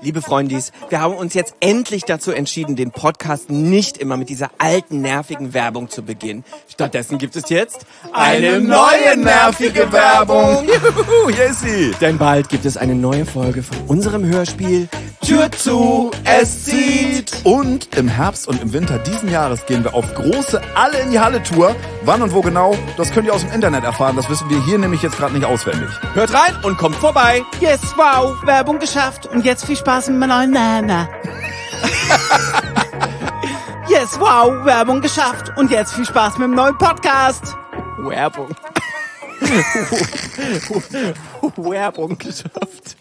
Liebe Freundis, wir haben uns jetzt endlich dazu entschieden, den Podcast nicht immer mit dieser alten, nervigen Werbung zu beginnen. Stattdessen gibt es jetzt eine neue nervige Werbung. Juhu, hier ist sie. Denn bald gibt es eine neue Folge von unserem Hörspiel Tür zu, es zieht. Und im Herbst und im Winter diesen Jahres gehen wir auf große Alle in die Halle Tour. Wann und wo genau, das könnt ihr aus dem Internet erfahren. Das wissen wir hier nämlich jetzt gerade nicht auswendig. Hört rein und kommt vorbei. Yes, wow, Werbung geschafft. Und jetzt viel Spaß mit meiner neuen Nana. Yes, wow, Werbung geschafft. Und jetzt viel Spaß mit dem neuen Podcast. Werbung. Werbung geschafft.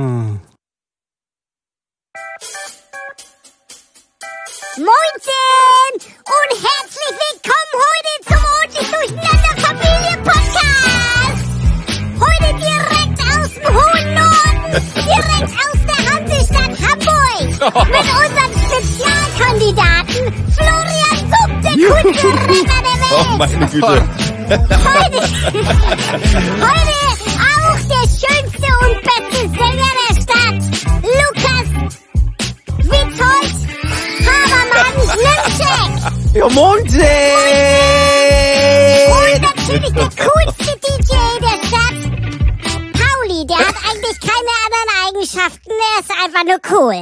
Moinsen und herzlich willkommen heute zum Ordentlich Durcheinander Familien-Podcast. Heute direkt aus dem hohen Norden, direkt aus der Hansestadt Hamburg. Mit unserem Spezialkandidaten Florian Zuck, der coolste Redner der Welt. Oh, meine Güte. Heute auch der schönste und beste Sänger der Stadt, Lukas Witzold Habermann Lümschek. Ja, Moinsen! Und natürlich der coolste DJ der Stadt, Pauli. Der hat eigentlich keine anderen Eigenschaften, er ist einfach nur cool.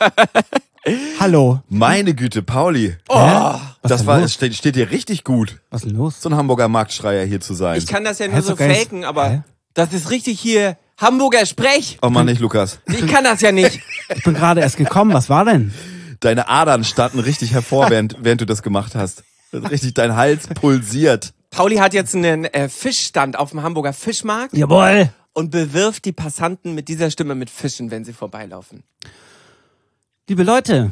Hallo. Meine Güte, Pauli. Es steht dir richtig gut, Was ist denn los? so ein Hamburger Marktschreier hier zu sein. Ich kann das ja nur Hä, so doch gar nicht. faken, aber das ist richtig hier Hamburger Sprech. Oh Mann, nicht Lukas. Ich kann das ja nicht. Ich bin gerade erst gekommen. Was war denn? Deine Adern standen richtig hervor, während du das gemacht hast. Richtig, dein Hals pulsiert. Pauli hat jetzt einen Fischstand auf dem Hamburger Fischmarkt Jawohl. und bewirft die Passanten mit dieser Stimme mit Fischen, wenn sie vorbeilaufen. Liebe Leute.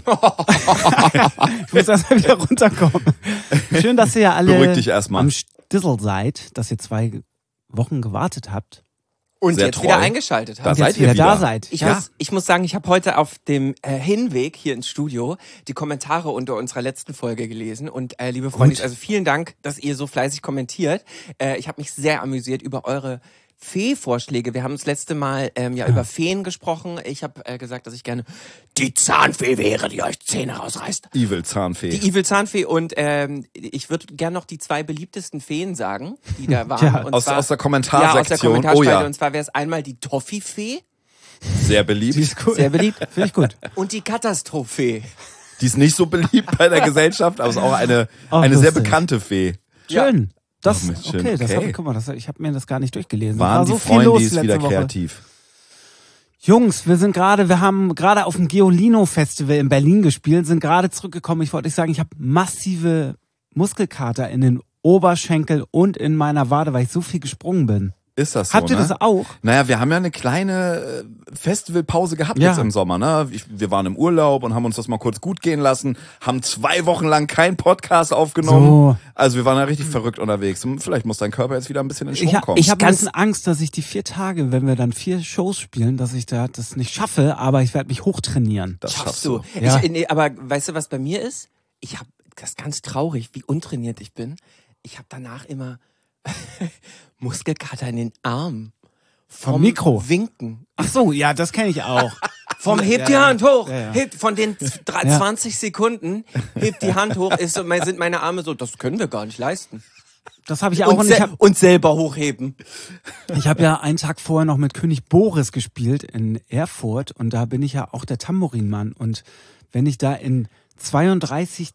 Ich muss erst mal wieder runterkommen. Schön, dass ihr ja alle Beruhig dich erst mal. am Stissel seid, dass ihr 2 Wochen gewartet habt. Und Sehr jetzt treu. wieder eingeschaltet Da haben. Und seid jetzt ihr wieder da wieder. seid. Ich muss sagen, ich habe heute auf dem Hinweg hier ins Studio die Kommentare unter unserer letzten Folge gelesen. Und liebe Freunde, also vielen Dank, dass ihr so fleißig kommentiert. Ich habe mich sehr amüsiert über eure Fee-Vorschläge. Wir haben das letzte Mal über Feen gesprochen. Ich habe gesagt, dass ich gerne die Zahnfee wäre, die euch Zähne rausreißt. Evil Zahnfee. Die Evil Zahnfee. Und ich würde gerne noch die 2 beliebtesten Feen sagen, die da waren. Ja. Und Aus zwar, der Kommentarsektion. Ja, aus der Kommentarspalte. Oh ja. Und zwar wäre es einmal die Toffifee Sehr beliebt. Die ist cool. Sehr beliebt. Finde ich gut. und die Katastrophe. Die ist nicht so beliebt bei der Gesellschaft, aber ist auch eine Auch sehr lustig. bekannte Fee. Schön. Das, Oh, schön. okay, das Okay. guck mal, ich habe mir das gar nicht durchgelesen. Waren War die so viel los Freundis letzte wieder Woche. kreativ? Jungs, wir haben gerade auf dem Geolino-Festival in Berlin gespielt, sind gerade zurückgekommen. Ich wollte euch sagen, ich habe massive Muskelkater in den Oberschenkel und in meiner Wade, weil ich so viel gesprungen bin. Ist das so, Habt ihr ne? das auch? Naja, wir haben ja eine kleine Festivalpause gehabt Ja. jetzt im Sommer. Ne? Wir waren im Urlaub und haben uns das mal kurz gut gehen lassen, haben 2 Wochen lang keinen Podcast aufgenommen. So. Also wir waren ja richtig verrückt unterwegs. Und vielleicht muss dein Körper jetzt wieder ein bisschen in Schwung kommen. Ich habe ein Ganz- bisschen Angst, dass ich die 4 Tage, wenn wir dann 4 Shows spielen, dass ich das nicht schaffe, aber ich werde mich hochtrainieren. das Schaffst du. Ja. Aber weißt du, was bei mir ist? Ich habe das ist ganz traurig, wie untrainiert ich bin. Ich habe danach immer Muskelkater in den Armen. Vom Mikro? Winken. Ach so, ja, das kenne ich auch. Vom Ja, hebt die ja. Hand hoch. Ja, ja. Hebt von den 20 Sekunden, hebt die Hand hoch, sind meine Arme so, das können wir gar nicht leisten. Das habe ich auch. Und Und selber hochheben. ich habe ja einen Tag vorher noch mit König Boris gespielt in Erfurt und da bin ich ja auch der Tambourinmann. Und wenn ich da in 32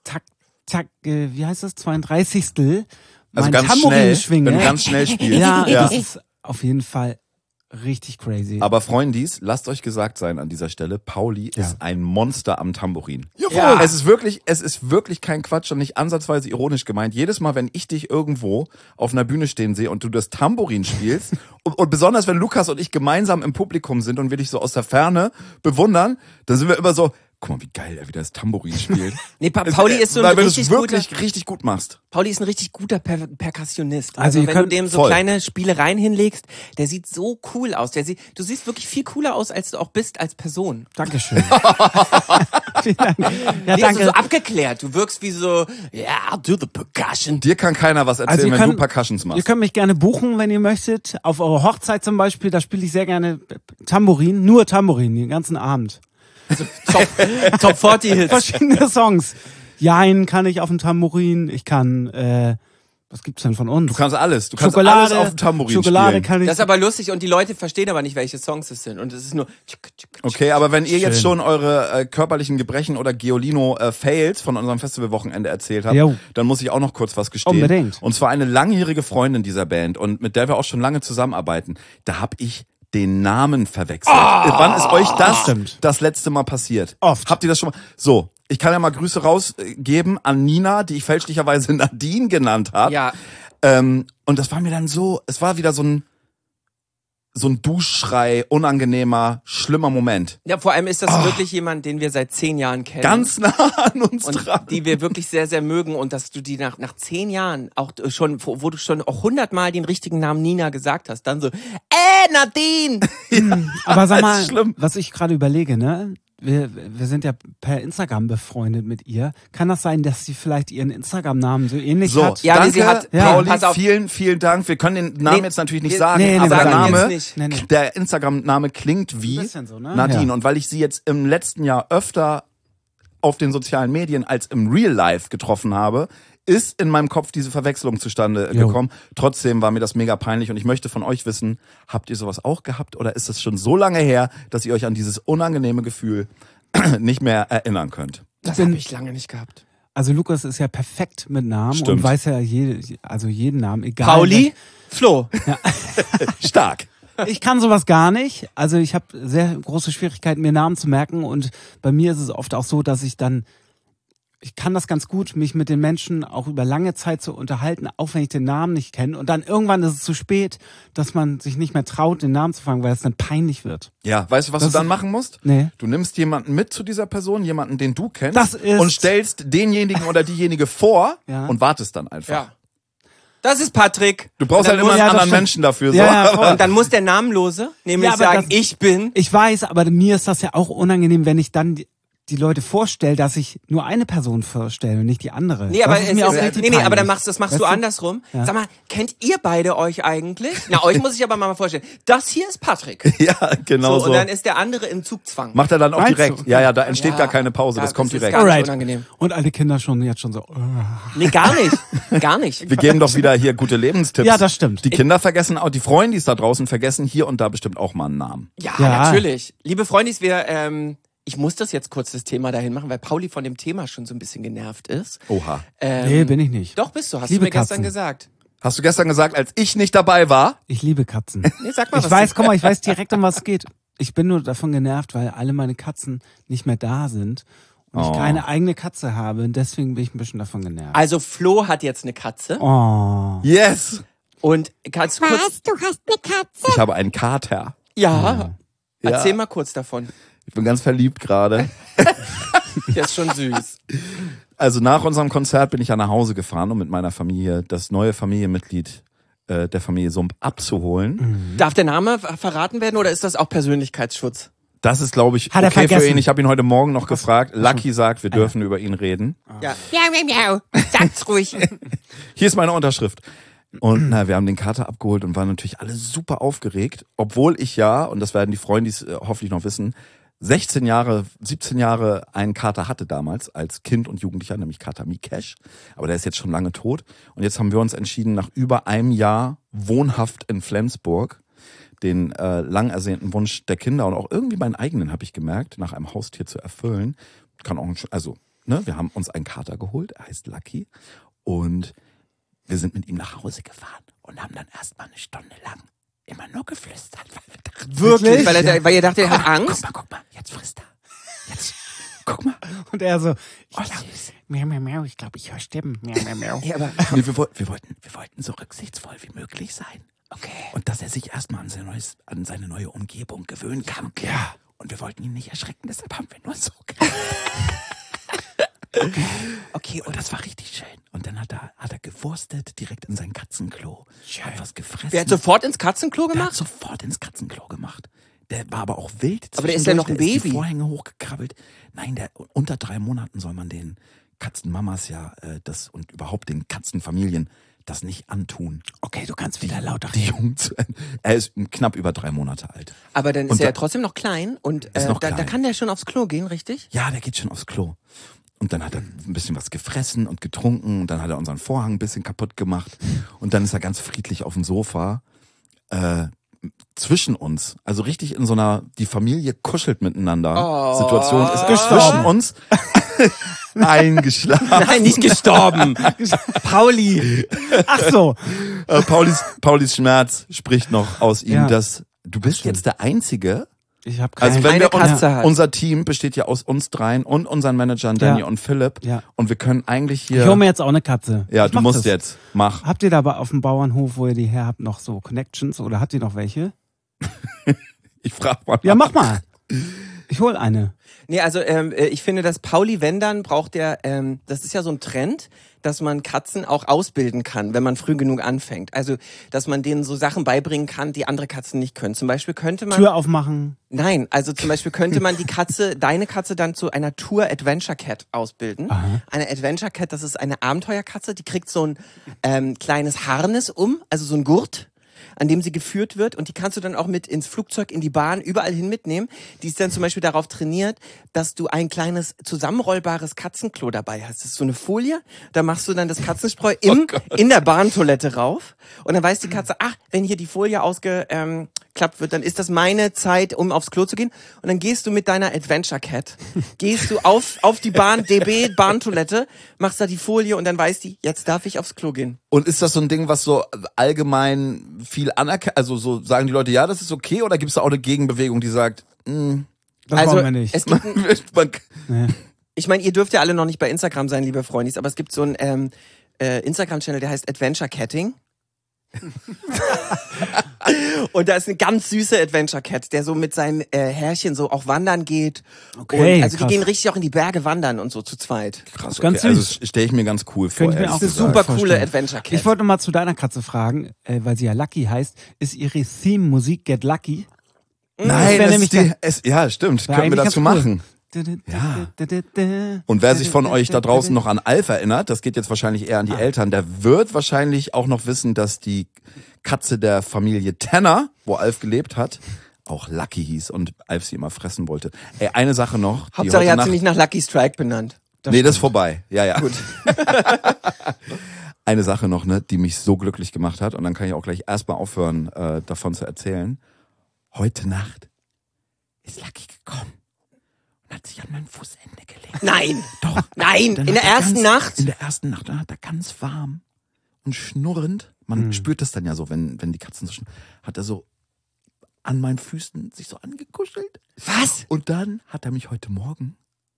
wie heißt das? 32. Also mein ganz Tambourin schnell, schwinge. wenn du ganz schnell spielst. ja, Ja. das ist auf jeden Fall richtig crazy. Aber Freundis, lasst euch gesagt sein an dieser Stelle, Pauli ist ein Monster am Tambourin. Ja. Es ist wirklich kein Quatsch und nicht ansatzweise ironisch gemeint. Jedes Mal, wenn ich dich irgendwo auf einer Bühne stehen sehe und du das Tambourin spielst und besonders wenn Lukas und ich gemeinsam im Publikum sind und wir dich so aus der Ferne bewundern, dann sind wir immer so, guck mal, wie geil er wieder das Tambourin spielt. Nee, Pauli ist so ein Weil wenn du es richtig guter, richtig gut machst. Pauli ist ein richtig guter Perkussionist. Also ihr wenn du könnt- dem so voll. kleine Spielereien hinlegst, der sieht so cool aus. Du siehst wirklich viel cooler aus, als du auch bist als Person. Dankeschön. Vielen Dank. Ja, Nee, danke. so abgeklärt. Du wirkst wie so, yeah, do the percussion. Dir kann keiner was erzählen, Also ihr wenn könnt- du Percussions machst. Ihr könnt mich gerne buchen, wenn ihr möchtet. Auf eurer Hochzeit zum Beispiel, da spiele ich sehr gerne Tambourin, nur Tambourin, den ganzen Abend. Top 40 Hits. Verschiedene Songs. Jein kann ich auf dem Tambourin. Ich kann, was gibt's denn von uns? Du kannst alles. Du kannst Schokolade, alles auf dem Tambourin Schokolade spielen. kann ich. Das ist aber lustig und die Leute verstehen aber nicht, welche Songs es sind. Und es ist nur... Okay, aber wenn ihr jetzt Schön. schon eure körperlichen Gebrechen oder Geolino-Fails von unserem Festivalwochenende erzählt habt, Jo. dann muss ich auch noch kurz was gestehen. Unbedingt. Und zwar eine langjährige Freundin dieser Band und mit der wir auch schon lange zusammenarbeiten. Da hab ich den Namen verwechselt. Wann ist euch Stimmt. das letzte Mal passiert? Oft. Habt ihr das schon mal? So, ich kann ja mal Grüße rausgeben an Nina, die ich fälschlicherweise Nadine genannt habe. Ja, Und das war mir dann so, es war wieder so ein Duschschrei, unangenehmer, schlimmer Moment. ja, vor allem ist das wirklich jemand, den wir seit 10 Jahren kennen. Ganz nah an uns und dran. die wir wirklich sehr, sehr mögen und dass du die nach 10 Jahren auch schon, wo du schon auch 100-mal den richtigen Namen Nina gesagt hast, dann so, Nadine! Aber sag mal, ist schlimm. was ich gerade überlege, ne? Wir sind ja per Instagram befreundet mit ihr. Kann das sein, dass sie vielleicht ihren Instagram-Namen so ähnlich So, hat? Ja, danke, sie hat- Ja. Pauli, pass auf. vielen Dank. Wir können den Namen Nee, jetzt natürlich nicht wir- sagen, nee, aber der sagen wir Name, jetzt nicht. Nee. der Instagram-Name klingt wie Ein bisschen so, ne? Nadine. Ja. Und weil ich sie jetzt im letzten Jahr öfter auf den sozialen Medien als im Real Life getroffen habe, ist in meinem Kopf diese Verwechslung zustande Jo. gekommen. Trotzdem war mir das mega peinlich und ich möchte von euch wissen, habt ihr sowas auch gehabt oder ist es schon so lange her, dass ihr euch an dieses unangenehme Gefühl nicht mehr erinnern könnt? Das bin- habe ich lange nicht gehabt. Also Lukas ist ja perfekt mit Namen Stimmt. und weiß ja jeden Namen, egal. Pauli? Flo. Stark. Ich kann sowas gar nicht. Also ich habe sehr große Schwierigkeiten, mir Namen zu merken und bei mir ist es oft auch so, dass ich kann das ganz gut, mich mit den Menschen auch über lange Zeit zu unterhalten, auch wenn ich den Namen nicht kenne. Und dann irgendwann ist es zu spät, dass man sich nicht mehr traut, den Namen zu fragen, weil es dann peinlich wird. Ja, weißt du, was Das du dann ist- machen musst? Nee. Du nimmst jemanden mit zu dieser Person, jemanden, den du kennst, Das ist- und stellst denjenigen oder diejenige vor Ja. und wartest dann einfach. Ja. Das ist Patrick. Du brauchst Und halt dann immer muss- einen ja, das anderen stimmt. Menschen dafür. Ja, so. ja, voll. Und dann muss der Namenlose nämlich Ja, aber sagen, das- ich bin... Ich weiß, aber mir ist das ja auch unangenehm, wenn ich dann die Leute vorstelle, dass ich nur eine Person vorstelle und nicht die andere. Nee, aber, das ist mir auch richtig aber dann peinlich. das machst Weißt du du? andersrum. Ja. Sag mal, kennt ihr beide euch eigentlich? Na, euch muss ich aber mal vorstellen. Das hier ist Patrick. Ja, genau so. Und dann ist der andere im Zugzwang. Macht er dann auch Meinst direkt. du? Ja, da entsteht Ja. gar keine Pause, Ja, das kommt das ist direkt. gar- Alright. unangenehm. Und alle Kinder jetzt schon so. Nee, gar nicht. Gar nicht. Wir geben doch wieder hier gute Lebenstipps. Ja, das stimmt. Die Kinder vergessen auch, die Freundis da draußen vergessen hier und da bestimmt auch mal einen Namen. Ja, Ja. natürlich. Liebe Freundis, ich muss das jetzt kurz das Thema dahin machen, weil Pauli von dem Thema schon so ein bisschen genervt ist. Oha. Nee, bin ich nicht. Doch, bist du. Hast Liebe du mir gestern Katzen. gesagt. Hast du gestern gesagt, als ich nicht dabei war? Ich liebe Katzen. Nee, sag mal, Ich was weiß, du- guck mal, ich weiß direkt, um was es geht. Ich bin nur davon genervt, weil alle meine Katzen nicht mehr da sind und ich keine eigene Katze habe. Und deswegen bin ich ein bisschen davon genervt. Also Flo hat jetzt eine Katze Oh. Yes. und kannst du kurz... Was? Du hast eine Katze? Ich habe einen Kater. Ja, erzähl Ja. mal kurz davon. Ich bin ganz verliebt gerade. Der ist schon süß. Also nach unserem Konzert bin ich ja nach Hause gefahren, um mit meiner Familie das neue Familienmitglied der Familie Sump abzuholen. Darf der Name verraten werden oder ist das auch Persönlichkeitsschutz? Das ist, glaube ich, Hat er okay für vergessen. ihn. Ich habe ihn heute Morgen noch gefragt. Lucky sagt, wir dürfen über ihn reden. Ja. Miau. Sag's ruhig. Hier ist meine Unterschrift. Und wir haben den Kater abgeholt und waren natürlich alle super aufgeregt, obwohl ich ja, und das werden die Freundis hoffentlich noch wissen, 17 Jahre einen Kater hatte damals als Kind und Jugendlicher, nämlich Kater Mikesh. Aber der ist jetzt schon lange tot. Und jetzt haben wir uns entschieden, nach über einem Jahr wohnhaft in Flensburg, den lang ersehnten Wunsch der Kinder und auch irgendwie meinen eigenen, habe ich gemerkt, nach einem Haustier zu erfüllen. Kann auch, wir haben uns einen Kater geholt, er heißt Lucky. Und wir sind mit ihm nach Hause gefahren und haben dann erstmal eine Stunde lang immer nur geflüstert, weil wir dachten, Wirklich? Weil ihr dachtet, er hat Angst? guck mal, jetzt frisst er. Jetzt, guck mal. Und er so, Oh, süß. miau, miau, miau, ich glaube, ich höre Stimmen. Miau, miau, miau. Ja, aber Nee, wir wollten so rücksichtsvoll wie möglich sein. Okay. Und dass er sich erstmal an seine neue Umgebung gewöhnen kann. Ja. Und wir wollten ihn nicht erschrecken, deshalb haben wir nur so gemacht. Okay, und das war richtig schön. Und dann hat er gewurstet direkt in sein Katzenklo. Hat was gefressen. wer hat sofort ins Katzenklo Der hat gemacht? sofort ins Katzenklo gemacht. Der war aber auch wild. Aber der ist ja noch ein Der ist die Baby. Vorhänge hochgekrabbelt. Nein, unter 3 Monaten soll man den Katzenmamas und überhaupt den Katzenfamilien das nicht antun. Okay, du kannst wieder lauter Die reden. Jungen er ist knapp über 3 Monate alt. Aber dann ist Und er ja da- trotzdem noch klein und Ist noch da klein. kann der schon aufs Klo gehen, richtig? Ja, der geht schon aufs Klo. Und dann hat er ein bisschen was gefressen und getrunken und dann hat er unseren Vorhang ein bisschen kaputt gemacht und dann ist er ganz friedlich auf dem Sofa zwischen uns, also richtig in so einer, die Familie kuschelt miteinander Situation, ist er zwischen uns eingeschlafen. Nein, nicht gestorben. Pauli. Ach so. Paulis Schmerz spricht noch aus ihm, Ja. dass du bist jetzt der Einzige. Ich habe keine. Also wenn Keine wir uns, Katze hat. unser Team besteht ja aus uns dreien und unseren Managern Danny Ja. und Philipp Ja. und wir können eigentlich Ich hole hier, mir jetzt auch eine Katze. ja, Ich du mach musst das. jetzt, mach. Habt ihr da aber auf dem Bauernhof, wo ihr die her habt, noch so Connections oder habt ihr noch welche? Ich frag mal. Ja, mach mal. Ich hol eine. Nee, also ich finde, dass Pauli, wenn dann, braucht der, das ist ja so ein Trend, dass man Katzen auch ausbilden kann, wenn man früh genug anfängt. Also, dass man denen so Sachen beibringen kann, die andere Katzen nicht können. Zum Beispiel könnte man... Tür aufmachen. Nein, also zum Beispiel könnte man die Katze, deine Katze dann zu einer Tour Adventure Cat ausbilden. Aha. Eine Adventure Cat, das ist eine Abenteuerkatze, die kriegt so ein kleines Harness also so ein Gurt, an dem sie geführt wird und die kannst du dann auch mit ins Flugzeug, in die Bahn, überall hin mitnehmen. Die ist dann zum Beispiel darauf trainiert, dass du ein kleines zusammenrollbares Katzenklo dabei hast. Das ist so eine Folie, da machst du dann das Katzenspreu in der Bahntoilette rauf und dann weiß die Katze, ach, wenn hier die Folie ausgeklappt wird, dann ist das meine Zeit, um aufs Klo zu gehen und dann gehst du mit deiner Adventure Cat, gehst du auf die Bahntoilette, machst da die Folie und dann weiß die, jetzt darf ich aufs Klo gehen. Und ist das so ein Ding, was so allgemein viel anerkennt, also so sagen die Leute, ja, das ist okay, oder gibt es da auch eine Gegenbewegung, die sagt, Das Also wollen wir nicht. es gibt man, ich meine, ihr dürft ja alle noch nicht bei Instagram sein, liebe Freundis, aber es gibt so einen Instagram-Channel, der heißt Adventure Catting. Und da ist eine ganz süße Adventure Cat, der so mit seinen Herrchen so auch wandern geht. Okay, und also die krass. gehen richtig auch in die Berge wandern und so zu zweit. krass, okay. Ganz Also süß. stelle ich mir ganz cool vor. Könnte ich mir ehrlich auch gesagt. Super vorstellen. coole Adventure Cat. Ich wollte mal zu deiner Katze fragen, weil sie ja Lucky heißt. Ist ihre Theme-Musik Get Lucky? Nein, wär das nämlich ist ja, stimmt, Wär können wir eigentlich dazu ganz cool. machen. Ja. Und wer sich von euch da draußen noch an Alf erinnert, das geht jetzt wahrscheinlich eher an die Eltern, der wird wahrscheinlich auch noch wissen, dass die Katze der Familie Tanner, wo Alf gelebt hat, auch Lucky hieß und Alf sie immer fressen wollte. Ey, eine Sache noch. die Hauptsache, heute er hat Nacht- sie nicht nach Lucky Strike benannt. Nee, das ist vorbei. Ja, ja. Gut. Eine Sache noch, ne, die mich so glücklich gemacht hat, und dann kann ich auch gleich erstmal aufhören, davon zu erzählen. Heute Nacht ist Lucky gekommen und hat sich an mein Fußende gelegt. Nein! Doch. Nein! Dann In der hat er ersten Nacht? In der ersten Nacht. Dann hat er ganz warm und schnurrend, man spürt das dann ja so, wenn die Katzen so hat er so an meinen Füßen sich so angekuschelt. Was? Und dann hat er mich heute Morgen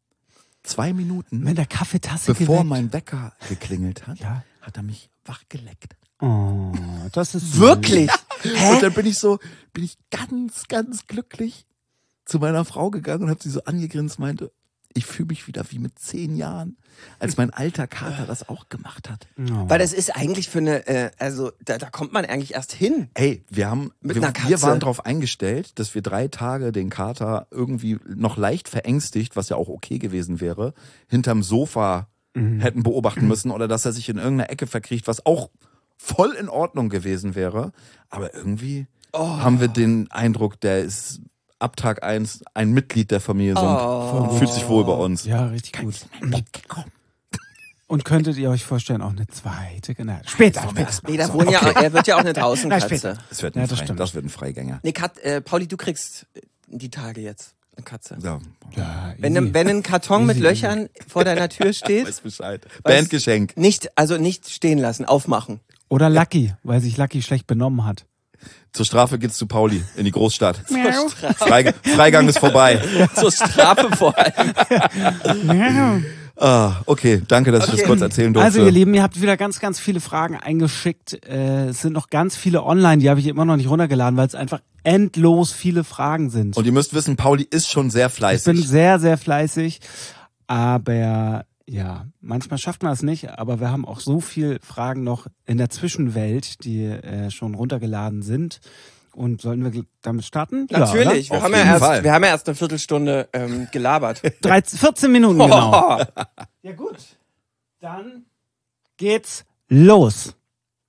2 Minuten, Mit der Kaffeetasse bevor geweckt. mein Wecker geklingelt hat, Ja. hat er mich wachgeleckt. Oh, das ist Wirklich? Und dann bin ich ganz, ganz glücklich zu meiner Frau gegangen und habe sie so angegrinst, meinte, ich fühle mich wieder wie mit 10 Jahren, als mein alter Kater das auch gemacht hat. Oh. Weil das ist eigentlich für eine, also da kommt man eigentlich erst hin. Ey, wir Mit einer wir Katze. waren darauf eingestellt, dass wir 3 Tage den Kater irgendwie noch leicht verängstigt, was ja auch okay gewesen wäre, hinterm Sofa hätten beobachten müssen oder dass er sich in irgendeiner Ecke verkriecht, was auch voll in Ordnung gewesen wäre. Aber irgendwie haben wir den Eindruck, der ist ab Tag 1 ein Mitglied der Familie und fühlt sich wohl bei uns. Ja, richtig gut. Mein Bett gekommen. Und könntet ihr euch vorstellen, auch eine zweite Generation? Später. Nee, da wohnen ja, er wird ja auch eine Draußenkatze. später. Das wird Ja, ein, das Frei, stimmt. das wird ein Freigänger. Nee, Pauli, du kriegst die Tage jetzt eine Katze. Ja, Ja, Wenn, easy. wenn ein Karton mit Easy. Löchern vor deiner Tür steht, weiß Bescheid. Bandgeschenk. nicht stehen lassen, aufmachen. Oder Lucky, weil sich Lucky schlecht benommen hat. Zur Strafe geht's zu Pauli in die Großstadt. Freigang ist vorbei. Zur Strafe vor allem. Ah, okay, danke, dass ich das kurz erzählen durfte. Also ihr Lieben, ihr habt wieder ganz, ganz viele Fragen eingeschickt. Es sind noch ganz viele online, die habe ich immer noch nicht runtergeladen, weil es einfach endlos viele Fragen sind. Und ihr müsst wissen, Pauli ist schon sehr Ich bin fleißig. sehr, sehr fleißig, aber ja, manchmal schafft man es nicht, aber wir haben auch so viel Fragen noch in der Zwischenwelt, die schon runtergeladen sind. Und sollen wir damit starten? Natürlich, Auf wir haben jeden Fall. ja erst eine Viertelstunde gelabert. 14 Minuten genau. Ja gut, dann geht's los.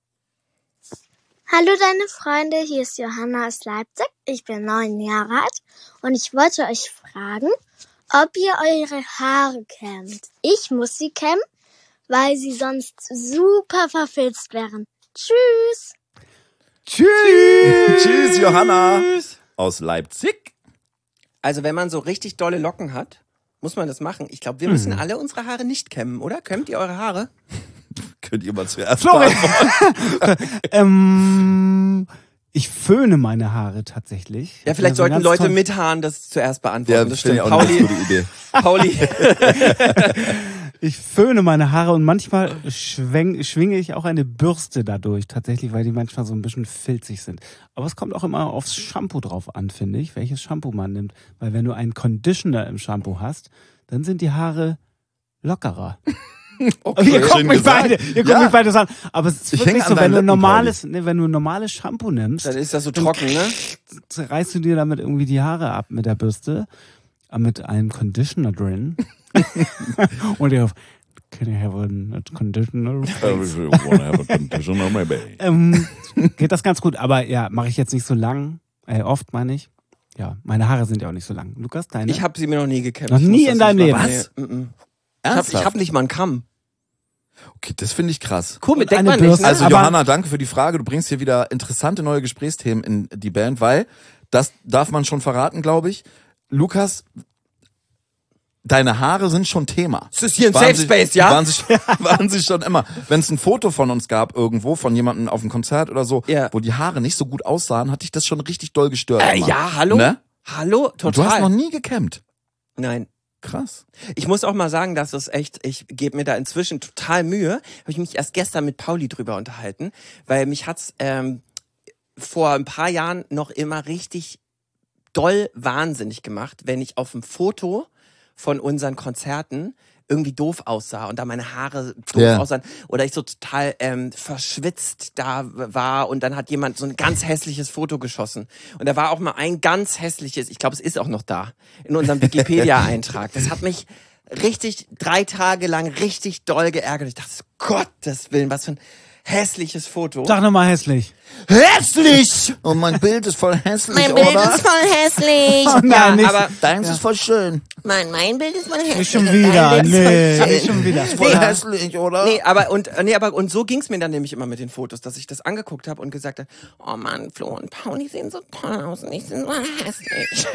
Hallo deine Freunde, hier ist Johanna aus Leipzig. Ich bin 9 Jahre alt und ich wollte euch fragen, ob ihr eure Haare kämmt. Ich muss sie kämmen, weil sie sonst super verfilzt wären. Tschüss! Tschüss! Tschüss, Johanna aus Leipzig. Also wenn man so richtig dolle Locken hat, muss man das machen. Ich glaube, wir müssen alle unsere Haare nicht kämmen, oder? Kämmt ihr eure Haare? Könnt ihr mal zuerst beantworten? Ich föhne meine Haare tatsächlich. Ja, vielleicht sollten Leute mit Haaren das zuerst beantworten. Ja, das finde stimmt. ich auch eine gute Idee. Pauli. Ich föhne meine Haare und manchmal schwinge ich auch eine Bürste dadurch, tatsächlich, weil die manchmal so ein bisschen filzig sind. Aber es kommt auch immer aufs Shampoo drauf an, finde ich, welches Shampoo man nimmt. Weil wenn du einen Conditioner im Shampoo hast, dann sind die Haare lockerer. Okay, ihr guckt mich beide so an. Aber es ist wirklich so, wenn du ein normales Shampoo nimmst, dann ist das so trocken, ne? Reißt du dir damit irgendwie die Haare ab mit der Bürste, mit einem Conditioner drin. Und ihr can I have a conditioner? Geht das ganz gut, aber ja, mache ich jetzt nicht so lang. Oft meine ich. Ja, meine Haare sind ja auch nicht so lang. Lukas, deine? Ich habe sie mir noch nie gekämmt. Noch nie in deinem Leben? Was? Ich hab nicht mal einen Kamm. Okay, das finde ich krass. Cool, mit denkt man Bürste. nicht, ne? Also Aber- Johanna, danke für die Frage. Du bringst hier wieder interessante neue Gesprächsthemen in die Band, weil, das darf man schon verraten, glaube ich. Lukas, deine Haare sind schon Thema. Es ist hier ein Waren Safe Space, ja? Waren sie schon immer. Wenn es ein Foto von uns gab irgendwo, von jemandem auf einem Konzert oder so, Ja. wo die Haare nicht so gut aussahen, hat dich das schon richtig doll gestört. immer. Ja, hallo? Ne? Hallo? Und du hast Total. noch nie gekämmt. Nein. Krass. Ich muss auch mal sagen, dass es echt, ich gebe mir da inzwischen total Mühe. Habe ich mich erst gestern mit Pauli drüber unterhalten, weil mich hat's vor ein paar Jahren noch immer richtig doll wahnsinnig gemacht, wenn ich auf dem Foto von unseren Konzerten irgendwie doof aussah und da meine Haare doof aussahen oder ich so total verschwitzt da war und dann hat jemand so ein ganz hässliches Foto geschossen und da war auch mal ein ganz hässliches, ich glaube es ist auch noch da, in unserem Wikipedia-Eintrag. Das hat mich richtig 3 Tage lang richtig doll geärgert. Ich dachte, Gottes Willen, was für ein hässliches Foto. Sag nochmal hässlich. Hässlich! Und mein Bild ist voll hässlich, Mein Bild ist voll hässlich. Oh nein, nicht. aber Deins ist voll schön. Mein Bild ist voll hässlich. Nicht schon wieder. Dein Bild ist voll Nee, schön. nicht schon wieder. Voll hässlich, oder? Nee, aber so ging's mir dann nämlich immer mit den Fotos, dass ich das angeguckt habe und gesagt habe, oh Mann, Flo und Pauli sehen so toll aus und ich bin so hässlich.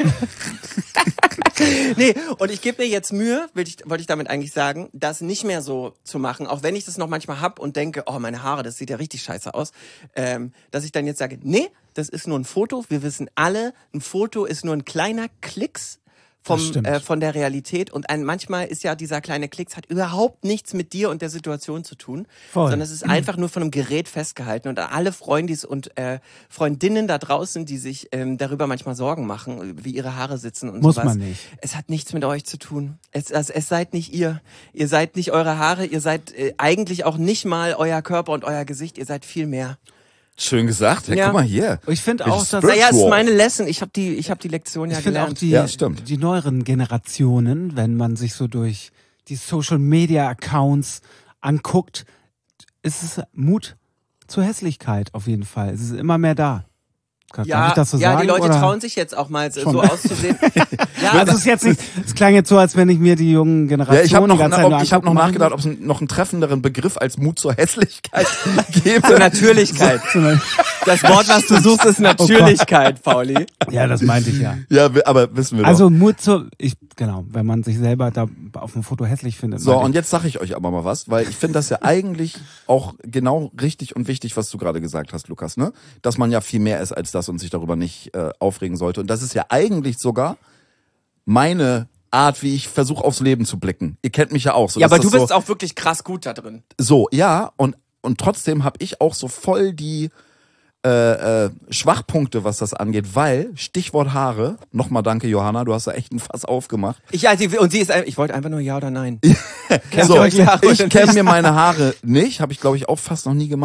Nee, und ich gebe mir jetzt Mühe, wollte ich damit eigentlich sagen, das nicht mehr so zu machen, auch wenn ich das noch manchmal hab und denke, oh, meine Haare, das sieht ja richtig scheiße aus, dass ich dann jetzt sage, nee, das ist nur ein Foto, wir wissen alle, ein Foto ist nur ein kleiner Klicks von der Realität und manchmal ist ja dieser kleine Klicks hat überhaupt nichts mit dir und der Situation zu tun, sondern es ist einfach nur von einem Gerät festgehalten und an alle Freundis und Freundinnen da draußen, die sich darüber manchmal Sorgen machen, wie ihre Haare sitzen und Muss sowas. man nicht. Es hat nichts mit euch zu tun. Es seid nicht ihr. Ihr seid nicht eure Haare, ihr seid eigentlich auch nicht mal euer Körper und euer Gesicht, ihr seid viel mehr. Schön gesagt. Ja, Ja. guck mal hier. Ich finde auch, dass Naja, es ist meine Lesson. Ich habe die Lektion ja Ich finde auch gelernt. Ja, stimmt. die neueren Generationen, wenn man sich so durch die Social Media Accounts anguckt, ist es Mut zur Hässlichkeit auf jeden Fall. Es ist immer mehr da. Darf ich das so sagen? die Leute oder? trauen sich jetzt auch mal so Schon. auszusehen. Ja, Also es ist jetzt nicht, es klang jetzt so, als wenn ich mir die jungen Generationen Ja, ich habe die ganze Zeit nur ich hab noch angucken nachgedacht, ob es noch einen treffenderen Begriff als Mut zur Hässlichkeit gäbe. zur Natürlichkeit. Das Wort, was du suchst, ist Natürlichkeit, Pauli. Ja, das meinte ich ja. Ja, aber wissen wir Also doch. Mut zur, genau, wenn man sich selber da auf dem Foto hässlich findet. So, meinte und jetzt sage ich euch aber mal was, weil ich finde das ja eigentlich auch genau richtig und wichtig, was du gerade gesagt hast, Lukas, ne? Dass man ja viel mehr ist als das und sich darüber nicht aufregen sollte. Und das ist ja eigentlich sogar meine Art, wie ich versuche aufs Leben zu blicken. Ihr kennt mich ja auch. So, Ja, dass aber du das bist auch wirklich krass gut da drin. so, ja, und trotzdem habe ich auch so voll die Schwachpunkte, was das angeht, weil, Stichwort Haare, nochmal danke Johanna, du hast da echt ein Fass aufgemacht. Ich wollte einfach nur ja oder nein. So, ihr euch die Haare ich oder kenne nicht? mir meine Haare nicht, habe ich glaube ich auch fast noch nie gemacht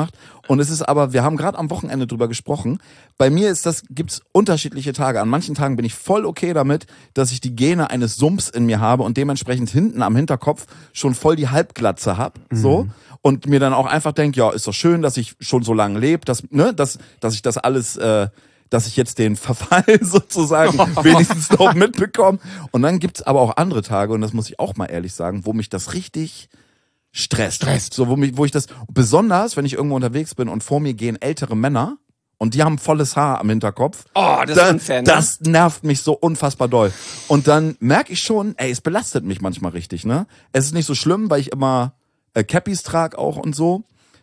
Und es ist aber, wir haben gerade am Wochenende drüber gesprochen, bei mir gibt's unterschiedliche Tage. An manchen Tagen bin ich voll okay damit, dass ich die Gene eines Sumpfs in mir habe und dementsprechend hinten am Hinterkopf schon voll die Halbglatze hab, so. Und mir dann auch einfach denke, ja, ist doch schön, dass ich schon so lange lebe, dass ich das alles, dass ich jetzt den Verfall sozusagen wenigstens noch mitbekomme. Und dann gibt's aber auch andere Tage, und das muss ich auch mal ehrlich sagen, wo mich das richtig stresst. So, wo ich das, besonders wenn ich irgendwo unterwegs bin und vor mir gehen ältere Männer und die haben volles Haar am Hinterkopf. Oh, das ist unfair, ne? Das nervt mich so unfassbar doll. Und dann merke ich schon, es belastet mich manchmal richtig, ne? Es ist nicht so schlimm, weil ich immer Cappies trage auch und so.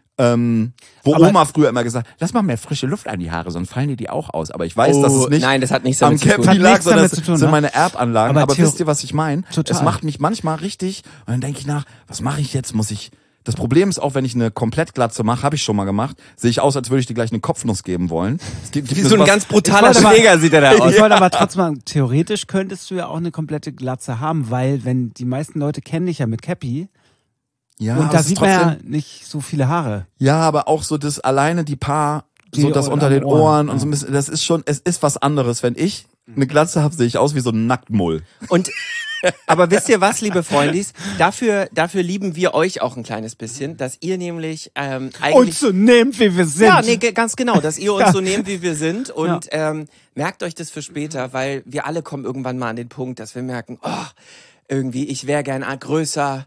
Wo Aber Oma früher immer gesagt, lass mal mehr frische Luft an die Haare, sonst fallen dir die auch aus. Aber ich weiß, dass es nicht Nein, das hat nichts am damit zu tun. Cappy Hat lag, nichts sondern damit das zu tun, sind ne? meine Erbanlagen. Aber Aber wisst ihr, was ich meine? Total. Es macht mich manchmal richtig, und dann denke ich nach, was mache ich jetzt? Das Problem ist auch, wenn ich eine Komplettglatze mache, habe ich schon mal gemacht, sehe ich aus, als würde ich dir gleich eine Kopfnuss geben wollen. Wie so ein ganz brutaler Ich wollte aber- Schläger sieht er da aus. Ich wollte aber trotzdem mal, theoretisch könntest du ja auch eine komplette Glatze haben, weil wenn die meisten Leute kennen dich ja mit Cappy Ja, und aber da es ist sieht man ja trotzdem- nicht so viele Haare. Ja, aber auch so das alleine die Paar, so Die das Ohren unter an den den Ohren, Ohren und ja. so ein bisschen, das ist schon, es ist was anderes. Wenn ich eine Glatze habe, sehe ich aus wie so ein Nacktmull. Und aber wisst ihr was, liebe Freundis? Dafür lieben wir euch auch ein kleines bisschen, dass ihr nämlich eigentlich Uns so nehmt, wie wir sind. ja, nee, ganz genau, dass ihr uns so nehmt, wie wir sind, und merkt euch das für später, weil wir alle kommen irgendwann mal an den Punkt, dass wir merken, irgendwie, ich wäre gern größer,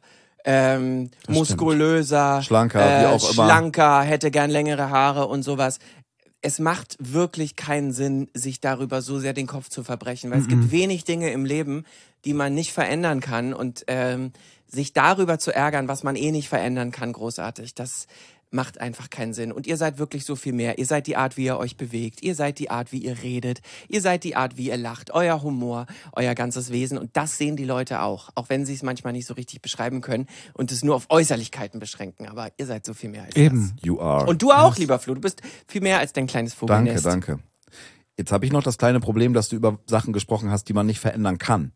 muskulöser, Schlanker, wie auch immer. schlanker, hätte gern längere Haare und sowas. Es macht wirklich keinen Sinn, sich darüber so sehr den Kopf zu verbrechen, weil es gibt wenig Dinge im Leben, die man nicht verändern kann, und sich darüber zu ärgern, was man eh nicht verändern kann, großartig, das macht einfach keinen Sinn. Und ihr seid wirklich so viel mehr. Ihr seid die Art, wie ihr euch bewegt. Ihr seid die Art, wie ihr redet. Ihr seid die Art, wie ihr lacht. Euer Humor, euer ganzes Wesen. Und das sehen die Leute auch das manchmal nicht so richtig beschreiben können und es nur auf Äußerlichkeiten beschränken. Aber ihr seid so viel mehr als Eben. You are. das. Und du auch, lieber Flo. Du bist viel mehr als dein kleines Vogelnest. Danke. Jetzt habe ich noch das kleine Problem, dass du über Sachen gesprochen hast, die man nicht verändern kann.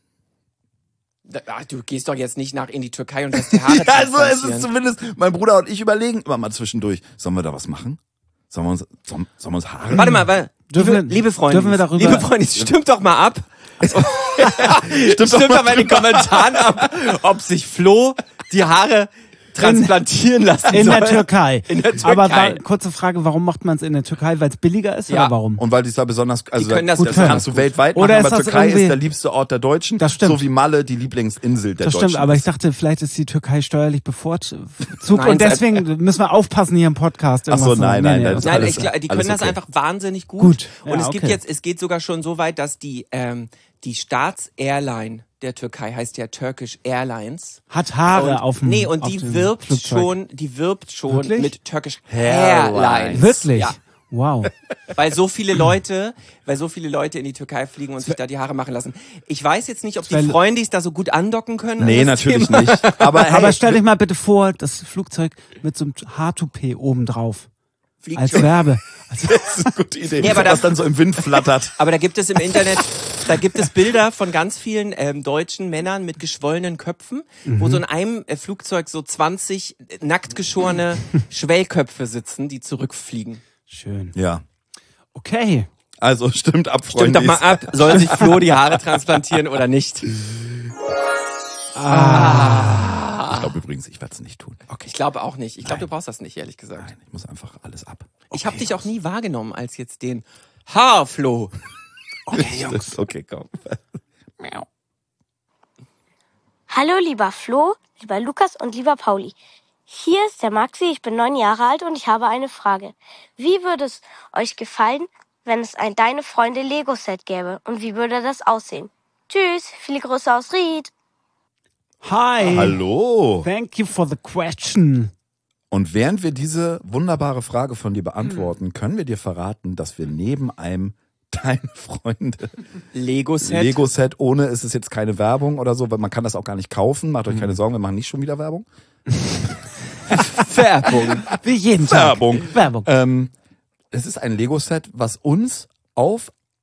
Ach, du gehst doch jetzt nicht in die Türkei und lässt die Haare Ja, also es transplantieren. ist zumindest, mein Bruder und ich überlegen immer mal zwischendurch, sollen wir da was machen? Sollen wir uns Haare? Warte mal, Dürfen liebe Freunde, wir darüber- liebe Freunde, stimmt doch mal ab. Stimmt doch mal in den Kommentaren ab, ob sich Flo die Haare transplantieren lassen In soll. der Türkei. In der Türkei. Aber kurze Frage, warum macht man es in der Türkei? Weil es billiger ist Ja. oder warum? Und weil die da besonders, also können das das besonders kannst du gut. weltweit Oder machen, ist aber das Türkei irgendwie- ist der liebste Ort der Deutschen, Das stimmt. so wie Malle die Lieblingsinsel der Das Deutschen. stimmt, aber ich ist. dachte, vielleicht ist die Türkei steuerlich bevorzugt Nein, und deswegen müssen wir aufpassen hier im Podcast. Ach so, irgendwas zu- nein, nee, das ist Nein, alles- die können alles das okay. einfach wahnsinnig gut. Gut. Und Ja, okay. es geht sogar schon so weit, dass die Staatsairline der Türkei heißt ja Turkish Airlines. Hat Haare Und, auf dem nee, und auf die dem wirbt Flugzeug. schon Wirklich? mit Turkish Airlines. Airlines. Wirklich? Ja. Wow. Weil so viele Leute in die Türkei fliegen und sich da die Haare machen lassen. Ich weiß jetzt nicht, ob die Weil- Freundis da so gut andocken können. Nee, an das natürlich Thema. nicht. Aber hey, Aber stell dich mal bitte vor, das Flugzeug mit so einem Haartoupet obendrauf. Fliegt Als schon. Werbe. das ist eine gute Idee, Nee, aber was dann so im Wind flattert. Aber da gibt es im Internet, Bilder von ganz vielen deutschen Männern mit geschwollenen Köpfen, wo so in einem Flugzeug so 20 nackt geschorene Schwellköpfe sitzen, die zurückfliegen. Schön. Ja, Okay. also stimmt ab, Stimmt Freunde. doch mal ab, soll sich Flo die Haare transplantieren oder nicht? Ich glaube übrigens, ich werde es nicht tun. Okay, ich glaube auch nicht. Ich glaube, du brauchst das nicht, ehrlich gesagt. Nein, ich muss einfach alles ab. Ich habe dich auch nie wahrgenommen als jetzt den Haarflo. Okay, Jungs. Okay, komm. Hallo lieber Flo, lieber Lukas und lieber Pauli. Hier ist der Maxi, ich bin 9 Jahre alt und ich habe eine Frage. Wie würde es euch gefallen, wenn es ein Deine Freunde Lego-Set gäbe? Und wie würde das aussehen? Tschüss, viele Grüße aus Ried. Hi. Hallo. Thank you for the question. Und während wir diese wunderbare Frage von dir beantworten, können wir dir verraten, dass wir neben einem Deine Freunde Lego-Set. Lego-Set, ohne es ist jetzt keine Werbung oder so, weil man kann das auch gar nicht kaufen. Macht euch keine Sorgen, wir machen nicht schon wieder Werbung. Werbung. Wie jeden Tag. Werbung. Werbung. Es ist ein Lego-Set, was uns auf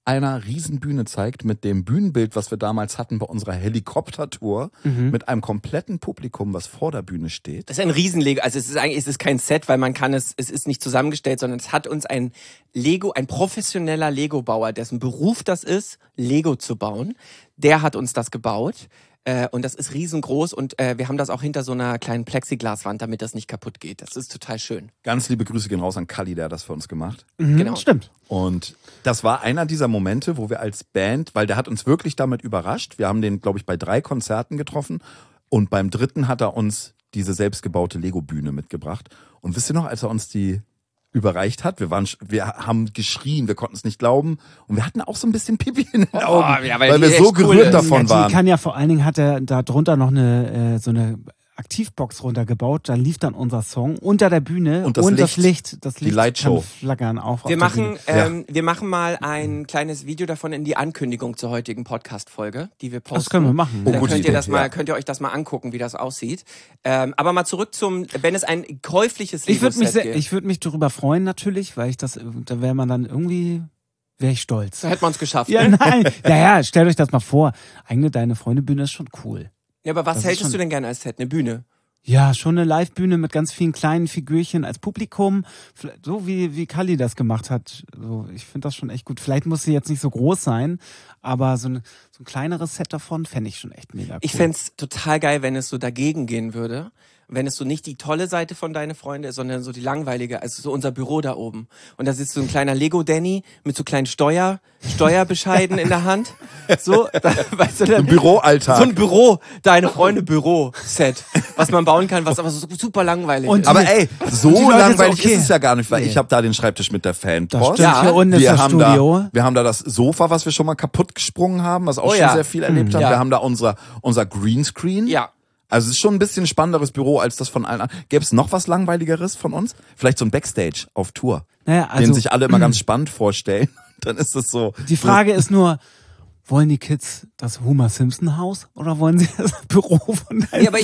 einer Riesenbühne zeigt mit dem Bühnenbild, was wir damals hatten bei unserer Helikoptertour, mit einem kompletten Publikum, was vor der Bühne steht. Das ist ein Riesenlego, also es ist kein Set, weil man kann es ist nicht zusammengestellt, sondern es hat uns ein professioneller Lego-Bauer, dessen Beruf das ist, Lego zu bauen, der hat uns das gebaut. Und das ist riesengroß und wir haben das auch hinter so einer kleinen Plexiglaswand, damit das nicht kaputt geht. Das ist total schön. Ganz liebe Grüße gehen raus an Kalli, der hat das für uns gemacht. Genau. Stimmt. Und das war einer dieser Momente, wo wir als Band, weil der hat uns wirklich damit überrascht. Wir haben den, glaube ich, bei 3 Konzerten getroffen und beim 3. hat er uns diese selbstgebaute Lego-Bühne mitgebracht. Und wisst ihr noch, als er uns die überreicht hat, wir haben geschrien, wir konnten es nicht glauben und wir hatten auch so ein bisschen Pipi in den Augen, ja, weil die wir echt so cool gerührt ist. davon Die waren. kann ja vor allen Dingen hat er da drunter noch so eine Aktivbox runtergebaut, da lief dann unser Song unter der Bühne Und das Licht die Lightshow. kann flackern auch. Wir auf der Bühne. wir machen mal ein kleines Video davon in die Ankündigung zur heutigen Podcast-Folge, die wir posten. Das können wir machen. Oh, Dann gute könnt ihr Idee, könnt ihr euch das mal angucken, wie das aussieht. Aber mal zurück wenn es ein käufliches Ich würde Lego-Set mich, gibt. würd mich darüber freuen natürlich, weil da wäre man dann irgendwie, wäre ich stolz. Da hätte man es geschafft. Ja, ne? nein. Naja, stellt euch das mal vor. Eigentlich deine Freundebühne ist schon cool. Ja, aber was Das ist hältst schon- du denn gerne als Set? Eine Bühne? Ja, schon eine Live-Bühne mit ganz vielen kleinen Figürchen als Publikum. So wie Kalli das gemacht hat. So, ich finde das schon echt gut. Vielleicht muss sie jetzt nicht so groß sein, aber so ein kleineres Set davon fände ich schon echt mega cool. Ich fänd's total geil, wenn es so dagegen gehen würde. Wenn es so nicht die tolle Seite von deine Freunde ist, sondern so die langweilige, also so unser Büro da oben. Und da sitzt so ein kleiner Lego-Danny mit so kleinen Steuerbescheiden in der Hand. So, weißt du, Ein Büroalltag. so ein Büro, deine Freunde Büro-Set, was man bauen kann, was aber so super langweilig Und ist. Aber ey, so die Leute langweilig so, okay. ist es ja gar nicht, weil Nee. ich habe da den Schreibtisch mit der das Fanpost. stimmt. Ja, Hier unten ist Wir das haben, Studio. wir haben da das Sofa, was wir schon mal kaputt gesprungen haben, was auch Oh schon ja. sehr viel erlebt haben. Ja. Wir haben da unser Greenscreen. Ja. Also es ist schon ein bisschen spannenderes Büro als das von allen anderen. Gäbe es noch was Langweiligeres von uns? Vielleicht so ein Backstage auf Tour, Naja, den also sich alle immer ganz spannend vorstellen. Dann ist es so. die Frage ist nur, wollen die Kids das Homer Simpson Haus oder wollen sie das Büro von deinen Ja, aber ich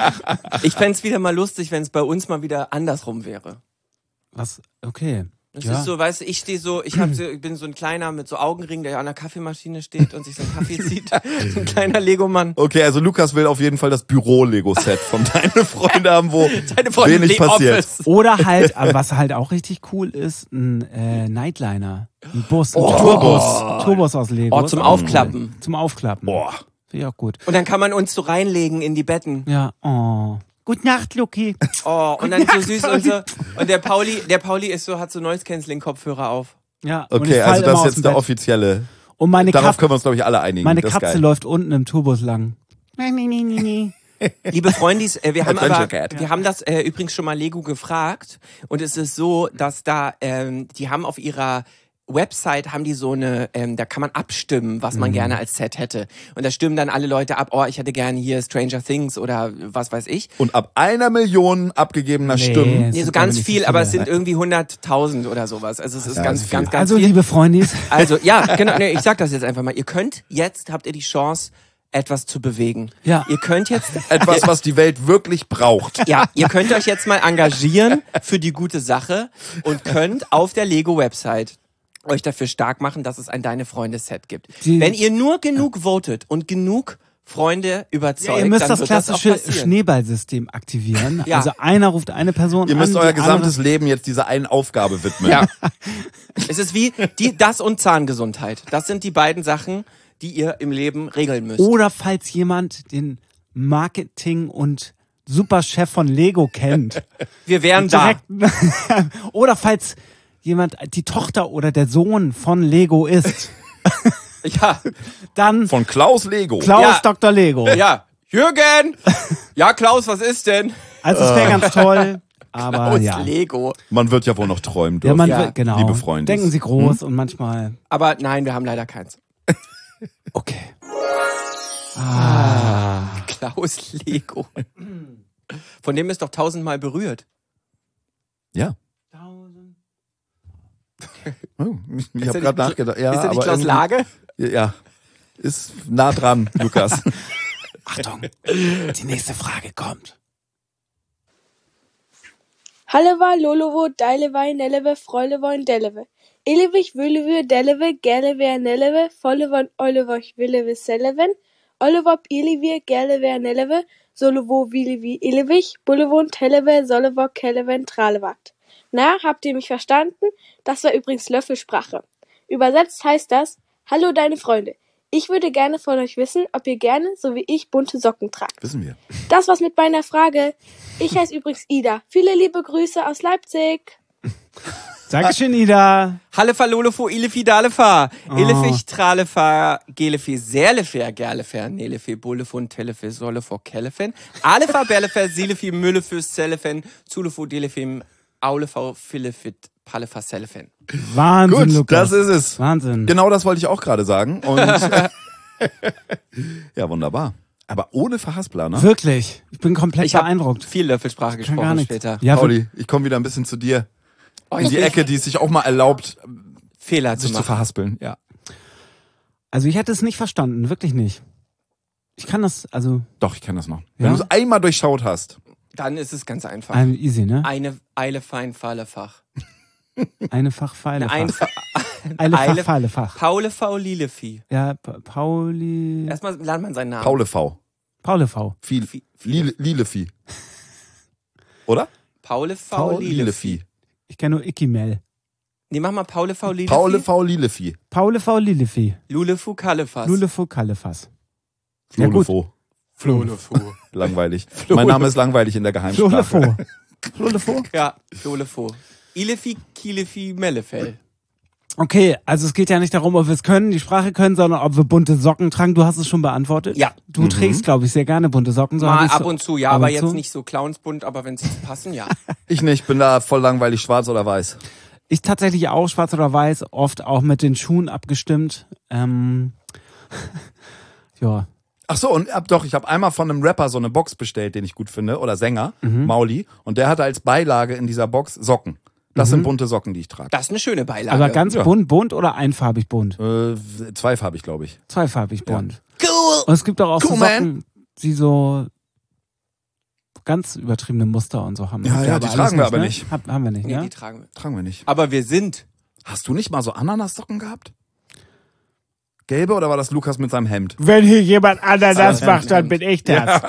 fänd's wieder mal lustig, wenn es bei uns mal wieder andersrum wäre. Was? Okay. Das Ja. ist so, weißt du, ich bin so ein kleiner mit so Augenringen, der an der Kaffeemaschine steht und sich so einen Kaffee zieht. So ein kleiner Lego-Mann. Okay, also Lukas will auf jeden Fall das Büro-Lego-Set von deine Freunde haben, wo Deine Freunde wenig passiert. Office. Oder halt, aber was halt auch richtig cool ist, ein Nightliner. Ein Bus, ein Tourbus aus Lego. Oh, zum Aufklappen. Zum Aufklappen. Boah. Finde ich auch gut. Und dann kann man uns so reinlegen in die Betten. Ja, oh. Gute Nacht, Luki. Oh, und dann so süß und so. Und der Pauli ist so, hat so Noise-Canceling-Kopfhörer auf. Ja, und ich Okay, fall also immer das aus ist dem jetzt der Bett. offizielle. Und meine Darauf können wir uns, glaube ich, alle einigen. meine Das ist Katze geil. läuft unten im Tourbus lang. Liebe Freundis, wir haben Adventure Cat. wir haben das übrigens schon mal Lego gefragt. Und es ist so, dass da, die haben auf ihrer Website haben die so eine, da kann man abstimmen, was man gerne als Set hätte. Und da stimmen dann alle Leute ab, oh, ich hätte gerne hier Stranger Things oder was weiß ich. Und ab 1 Million abgegebener Stimmen. Nee, so sind ganz aber nicht viel, so aber viele. es sind irgendwie 100.000 oder sowas. Also es ist Ja, ganz, das ist viel. ganz, ganz Also, viel. liebe Freundis, Also, ja, genau, nee, ich sag das jetzt einfach mal. Habt ihr die Chance, etwas zu bewegen. Ja. Ihr könnt jetzt, Etwas, was die Welt wirklich braucht. ja, ihr könnt euch jetzt mal engagieren für die gute Sache und könnt auf der Lego-Website euch dafür stark machen, dass es ein Deine-Freunde-Set gibt. Wenn ihr nur genug votet und genug Freunde überzeugt, ihr müsst dann das wird das auch klassische passieren. Schneeballsystem aktivieren. Ja. Also einer ruft eine Person Ihr müsst an, euer die gesamtes Leben jetzt dieser einen Aufgabe widmen. Ja. Es ist wie das und Zahngesundheit. Das sind die beiden Sachen, die ihr im Leben regeln müsst. Oder falls jemand den Marketing- und Superchef von Lego kennt. Wir wären da. direkt, oder falls jemand die Tochter oder der Sohn von Lego ist, Ja, dann Von Klaus Lego. Klaus Ja. Dr. Lego. ja. Jürgen! Ja, Klaus, was ist denn? Also es wäre ganz toll, aber Aus ja. Lego. Man wird ja wohl noch träumen Ja, dürfen. man Ja. will, genau. Liebe Freunde. Denken Sie groß und manchmal. Aber nein, wir haben leider keins. Okay. Klaus Lego. Von dem ist doch 1000-mal berührt. Ja. Oh, ich Ist habe er gerade nicht- nachgedacht. Ja, ist er nicht aber Klaus irgendwie- Lage? Ja. Ist nah dran, Lukas. Achtung, die nächste Frage kommt. Halleva, Lolovo, Deilewe, Nelleve, Freulewe und Delleve. Illevich, Wüllewe, Dellewe, Gerlewe, Nellewe, Vollewe, Ollewoch, Willewe, Sellewen, Ollewop, Iliwe, Gerlewe, Nellewe, Solowo, Willewe, Illevich, Bullewon, Tellewe, Sollewock, Kellewen, Tralewagt. Na, habt ihr mich verstanden? Das war übrigens Löffelsprache. Übersetzt heißt das, hallo deine Freunde. Ich würde gerne von euch wissen, ob ihr gerne, so wie ich, bunte Socken tragt. Wissen wir. Das war's mit meiner Frage. Ich heiße übrigens Ida. Viele liebe Grüße aus Leipzig. Dankeschön, Ida. Hallefa, Lolofo, Ilefi, Dalefa, Ilefich, Tralefa, Gelefi, Serlefer, Gerlefer, Nelefe, Bullefun, Telefe, Solefo, Kellefen, Alefa, Berlefer, Silefi, Müllefü, Sellefen, Zulefo, Delefim, Aulefau, Philefit, Palefa, Sellefen. Wahnsinn, Gut, Lukas. das ist es. Wahnsinn. Genau das wollte ich auch gerade sagen. Und ja, wunderbar. Aber ohne Verhaspler, ne? Wirklich. Ich bin komplett Ich habe beeindruckt. viel Löffelsprache Kann gar gesprochen nichts. später. Ja, Pauli, ich komme wieder ein bisschen zu dir. In die Ecke, die es sich auch mal erlaubt, Fehler zu sich zu machen. verhaspeln. Ja. also ich hätte es nicht verstanden, wirklich nicht. Ich kann das, also Doch, ich kenne das noch. Ja? Wenn du es einmal durchschaut hast. Dann ist es ganz einfach. easy, ne? Eine Eile, Fein, Fallefach. Eine Fachpfeile. Eine Eine Eile, Fachpfeile Fach. Paule V. Lilefi. Ja, Pauli. Erstmal lernt man seinen Namen. Paule V. Paule V. Lilefi. Oder? Paule V. Lilefi. Lilefi. Ich kenne nur Ikimel. Nee, mach mal Paule V. Lilefi. Paule V. Lilefi. Paule V. Lilefi. Lulefu Kalefas. Lulefu Kalefas. Ja, gut. Flolefo. Flolefu. Langweilig. Mein Name ist langweilig in der Geheimsprache. Flolefo. Flolefo? Ja, Flolefu. Ilefi, Kilefi, Mellefell. Okay, also es geht ja nicht darum, ob wir es können, die Sprache können, sondern ob wir bunte Socken tragen. Du hast es schon beantwortet. Ja. Du trägst, glaube ich, sehr gerne bunte Socken. So Mal hab ich's ab und zu, ja, ab aber und jetzt zu. nicht so clownsbunt, aber wenn sie passen, ja. Ich nicht, bin da voll langweilig, schwarz oder weiß. Ich tatsächlich auch, schwarz oder weiß, oft auch mit den Schuhen abgestimmt. Ja. Ach so, und doch, ich habe einmal von einem Rapper so eine Box bestellt, den ich gut finde, oder Sänger, Mauli, und der hatte als Beilage in dieser Box Socken. Das sind bunte Socken, die ich trage. Das ist eine schöne Beilage. Aber ganz Ja. bunt oder einfarbig bunt? Zweifarbig, glaube ich. Zweifarbig bunt. cool. Und es gibt auch so Cool, man. Socken, die so ganz übertriebene Muster und so haben. Ja, Habt ihr ja, die alles tragen wir aber ne? nicht. Haben wir nicht, Nee, ja? die tragen wir. Tragen wir nicht. Aber wir sind. Hast du nicht mal so Ananassocken gehabt? Gelbe oder war das Lukas mit seinem Hemd? Wenn hier jemand anderes das macht, dann bin ich das.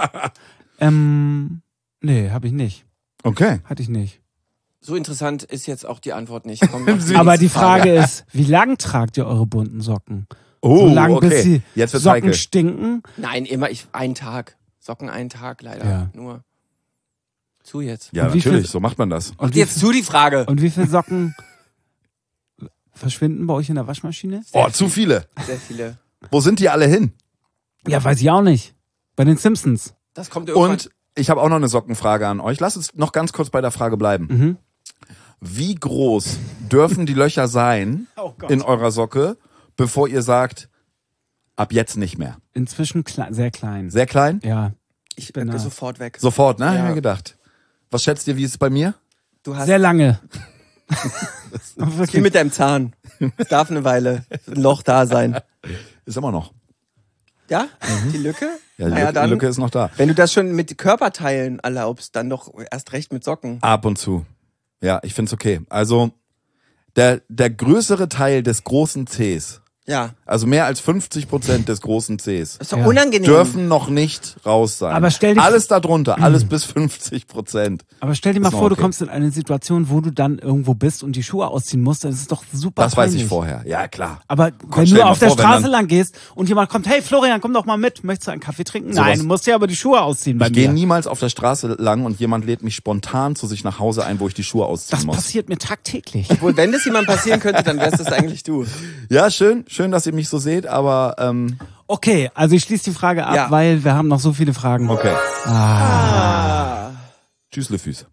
Nee, habe ich nicht. Okay. Hatte ich nicht. So interessant ist jetzt auch die Antwort nicht. Komm, mach die Aber nächste die Frage ist, wie lang tragt ihr eure bunten Socken? Oh, So lang, bis okay. die Jetzt wird's Socken heikel. stinken? Nein, immer einen Tag. Socken einen Tag leider. Ja. Nur. Zu jetzt. Ja, Und wie viel- natürlich, so macht man das. Und Jetzt zu die Frage. und wie viele Socken verschwinden bei euch in der Waschmaschine? Oh, zu viele. Sehr viele. Wo sind die alle hin? Ja, weiß ich auch nicht. Bei den Simpsons. Das kommt irgendwann. Und ich habe auch noch eine Sockenfrage an euch. Lasst uns noch ganz kurz bei der Frage bleiben. Mhm. Wie groß dürfen die Löcher sein Oh Gott. in eurer Socke, bevor ihr sagt, ab jetzt nicht mehr? Inzwischen sehr klein. Sehr klein? Ja. ich bin bin da. sofort weg. Sofort, ne? Hab ich Ja. mir gedacht. Was schätzt ihr, wie ist es bei mir? Du hast Sehr lange. wie mit deinem Zahn. Es darf eine Weile ein Loch da sein. Ist immer noch. Ja? Die Lücke? Ja, die Naja, Lücke, dann, die Lücke ist noch da. wenn du das schon mit Körperteilen erlaubst, dann doch erst recht mit Socken. Ab und zu. Ja, ich find's okay. Also, der größere Teil des großen Cs, Ja. also mehr als 50% des großen Cs, Das ist doch Ja. unangenehm. dürfen noch nicht raus sein. Aber stell dir- alles darunter, alles bis 50%. Aber stell dir mal Ist noch vor, du okay. kommst in eine Situation, wo du dann irgendwo bist und die Schuhe ausziehen musst, dann ist es doch super Das weiß peinlich. ich vorher. Ja, klar. Aber stell wenn dir du mal auf der vor, wenn Straße dann- lang gehst und jemand kommt, hey Florian, komm doch mal mit, möchtest du einen Kaffee trinken? Sowas- Nein, du musst ja aber die Schuhe ausziehen bei Ich gehe mir. niemals auf der Straße lang und jemand lädt mich spontan zu sich nach Hause ein, wo ich die Schuhe ausziehen Das muss. passiert mir tagtäglich. Obwohl, wenn das jemand passieren könnte, dann wärst das eigentlich du. Ja, schön, dass ihr mich so seht, aber Okay, also ich schließe die Frage ab, Ja. weil wir haben noch so viele Fragen. okay. Ah. Tschüss, Le Füß.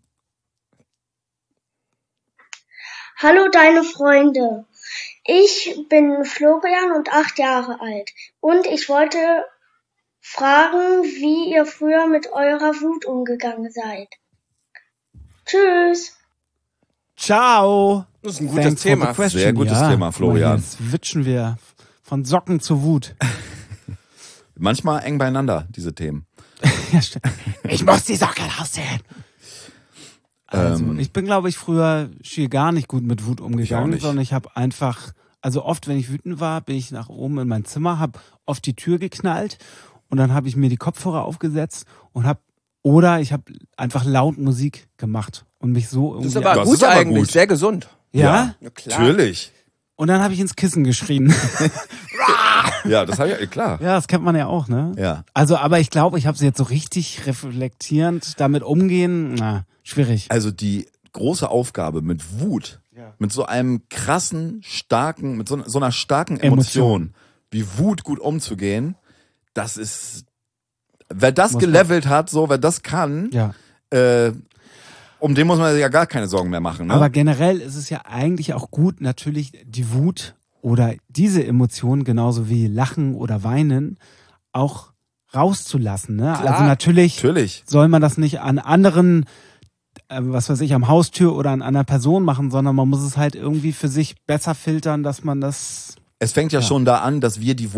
Hallo deine Freunde. Ich bin Florian und 8 Jahre alt. Und ich wollte fragen, wie ihr früher mit eurer Wut umgegangen seid. Tschüss. Ciao. Das ist ein gutes Thanks for the Thema. question. Sehr gutes Ja, Thema, Florian. Jetzt switchen wir von Socken zu Wut. Manchmal eng beieinander, diese Themen. Ja, stimmt. Ich muss die Socken aussehen. Also, ich bin, glaube ich, früher schier gar nicht gut mit Wut umgegangen, nicht. sondern ich habe einfach, also oft, wenn ich wütend war, bin ich nach oben in mein Zimmer, habe oft die Tür geknallt und dann habe ich mir die Kopfhörer aufgesetzt und ich habe einfach laut Musik gemacht und mich so irgendwie... Das ist aber Das gut ist aber eigentlich, gut. sehr gesund. ja? Ja, klar. Natürlich. Und dann habe ich ins Kissen geschrien. Ja, das habe ich, klar. Ja, das kennt man ja auch, ne? Ja. Also, aber ich glaube, ich habe jetzt so richtig reflektierend damit umgehen, schwierig. Also die große Aufgabe mit Wut, mit so einem krassen, starken, mit so einer starken Emotion, wie Wut gut umzugehen, das ist, wer das Muss man- gelevelt hat, so, wer das kann, Ja. um den muss man sich ja gar keine Sorgen mehr machen. Ne? Aber generell ist es ja eigentlich auch gut, natürlich die Wut oder diese Emotionen, genauso wie Lachen oder Weinen, auch rauszulassen. Ne? Klar. Also natürlich soll man das nicht an anderen, was weiß ich, am Haustür oder an einer Person machen, sondern man muss es halt irgendwie für sich besser filtern, dass man das... Es fängt ja schon da an, dass wir die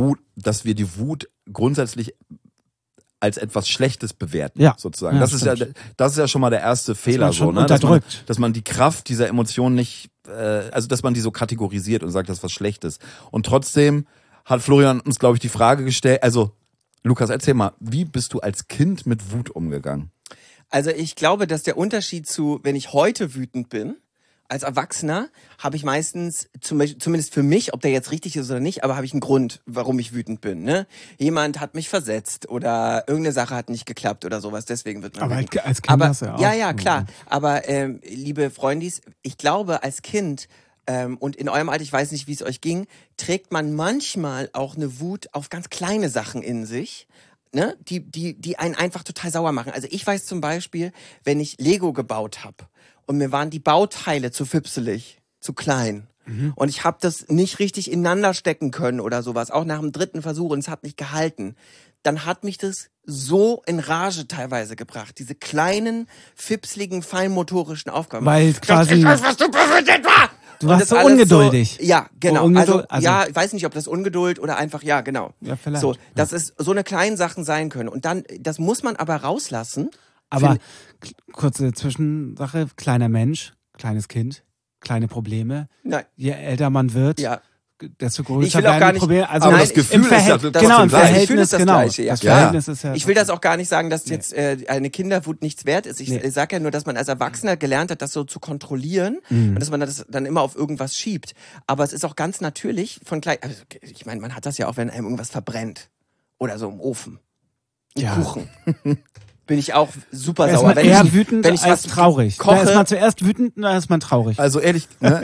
Wut grundsätzlich als etwas Schlechtes bewerten, Ja. sozusagen. Ja, das ist ja schon mal der erste Fehler, man schon so, ne? unterdrückt. Dass man die Kraft dieser Emotionen nicht, also dass man die so kategorisiert und sagt, das ist was Schlechtes. Und trotzdem hat Florian uns, glaube ich, die Frage gestellt, also Lukas, erzähl mal, wie bist du als Kind mit Wut umgegangen? Also ich glaube, dass der Unterschied zu, wenn ich heute wütend bin, als Erwachsener habe ich meistens, zumindest für mich, ob der jetzt richtig ist oder nicht, aber habe ich einen Grund, warum ich wütend bin. Ne? Jemand hat mich versetzt oder irgendeine Sache hat nicht geklappt oder sowas, deswegen wird man Aber wütend. als Kind hast du ja auch. Ja, klar. Aber liebe Freundis, ich glaube, als Kind und in eurem Alter, ich weiß nicht, wie es euch ging, trägt man manchmal auch eine Wut auf ganz kleine Sachen in sich, ne? Die einen einfach total sauer machen. Also ich weiß zum Beispiel, wenn ich Lego gebaut habe und mir waren die Bauteile zu fipselig, zu klein und ich habe das nicht richtig ineinander stecken können oder sowas, auch nach dem 3. Versuch und es hat nicht gehalten, dann hat mich das so in Rage teilweise gebracht. Diese kleinen, fipsligen, feinmotorischen Aufgaben. Weil quasi... Was du befürchtet war! Du Und warst das so alles ungeduldig. So, ja, genau. Ungeduld- Also, ja, ich weiß nicht, ob das Ungeduld oder einfach, ja, genau. Ja, vielleicht. So, dass es so eine kleinen Sachen sein können. Und dann, das muss man aber rauslassen. Aber kurze Zwischensache, kleiner Mensch, kleines Kind, kleine Probleme. Nein. Je älter man wird, Ja. desto Ich größer will auch werden gar die nicht- Probleme. Also aber nein, das Gefühl im ist ja Verhältnis, trotzdem genau, im gleich. Verhältnis, Ich fühle das genau. Gleiche, ja, Das klar. Verhältnis ist ja... Ich will das auch gar nicht sagen, dass jetzt eine Kinderwut nichts wert ist. Ich sage ja nur, dass man als Erwachsener gelernt hat, das so zu kontrollieren und dass man das dann immer auf irgendwas schiebt. Aber es ist auch ganz natürlich von gleich. Also ich meine, man hat das ja auch, wenn einem irgendwas verbrennt oder so im Ofen, im Ja. Kuchen. Bin ich auch super Da ist sauer. man eher wütend wenn ich als was traurig. Da koche, ist man zuerst wütend und dann ist man traurig. Also ehrlich, ne,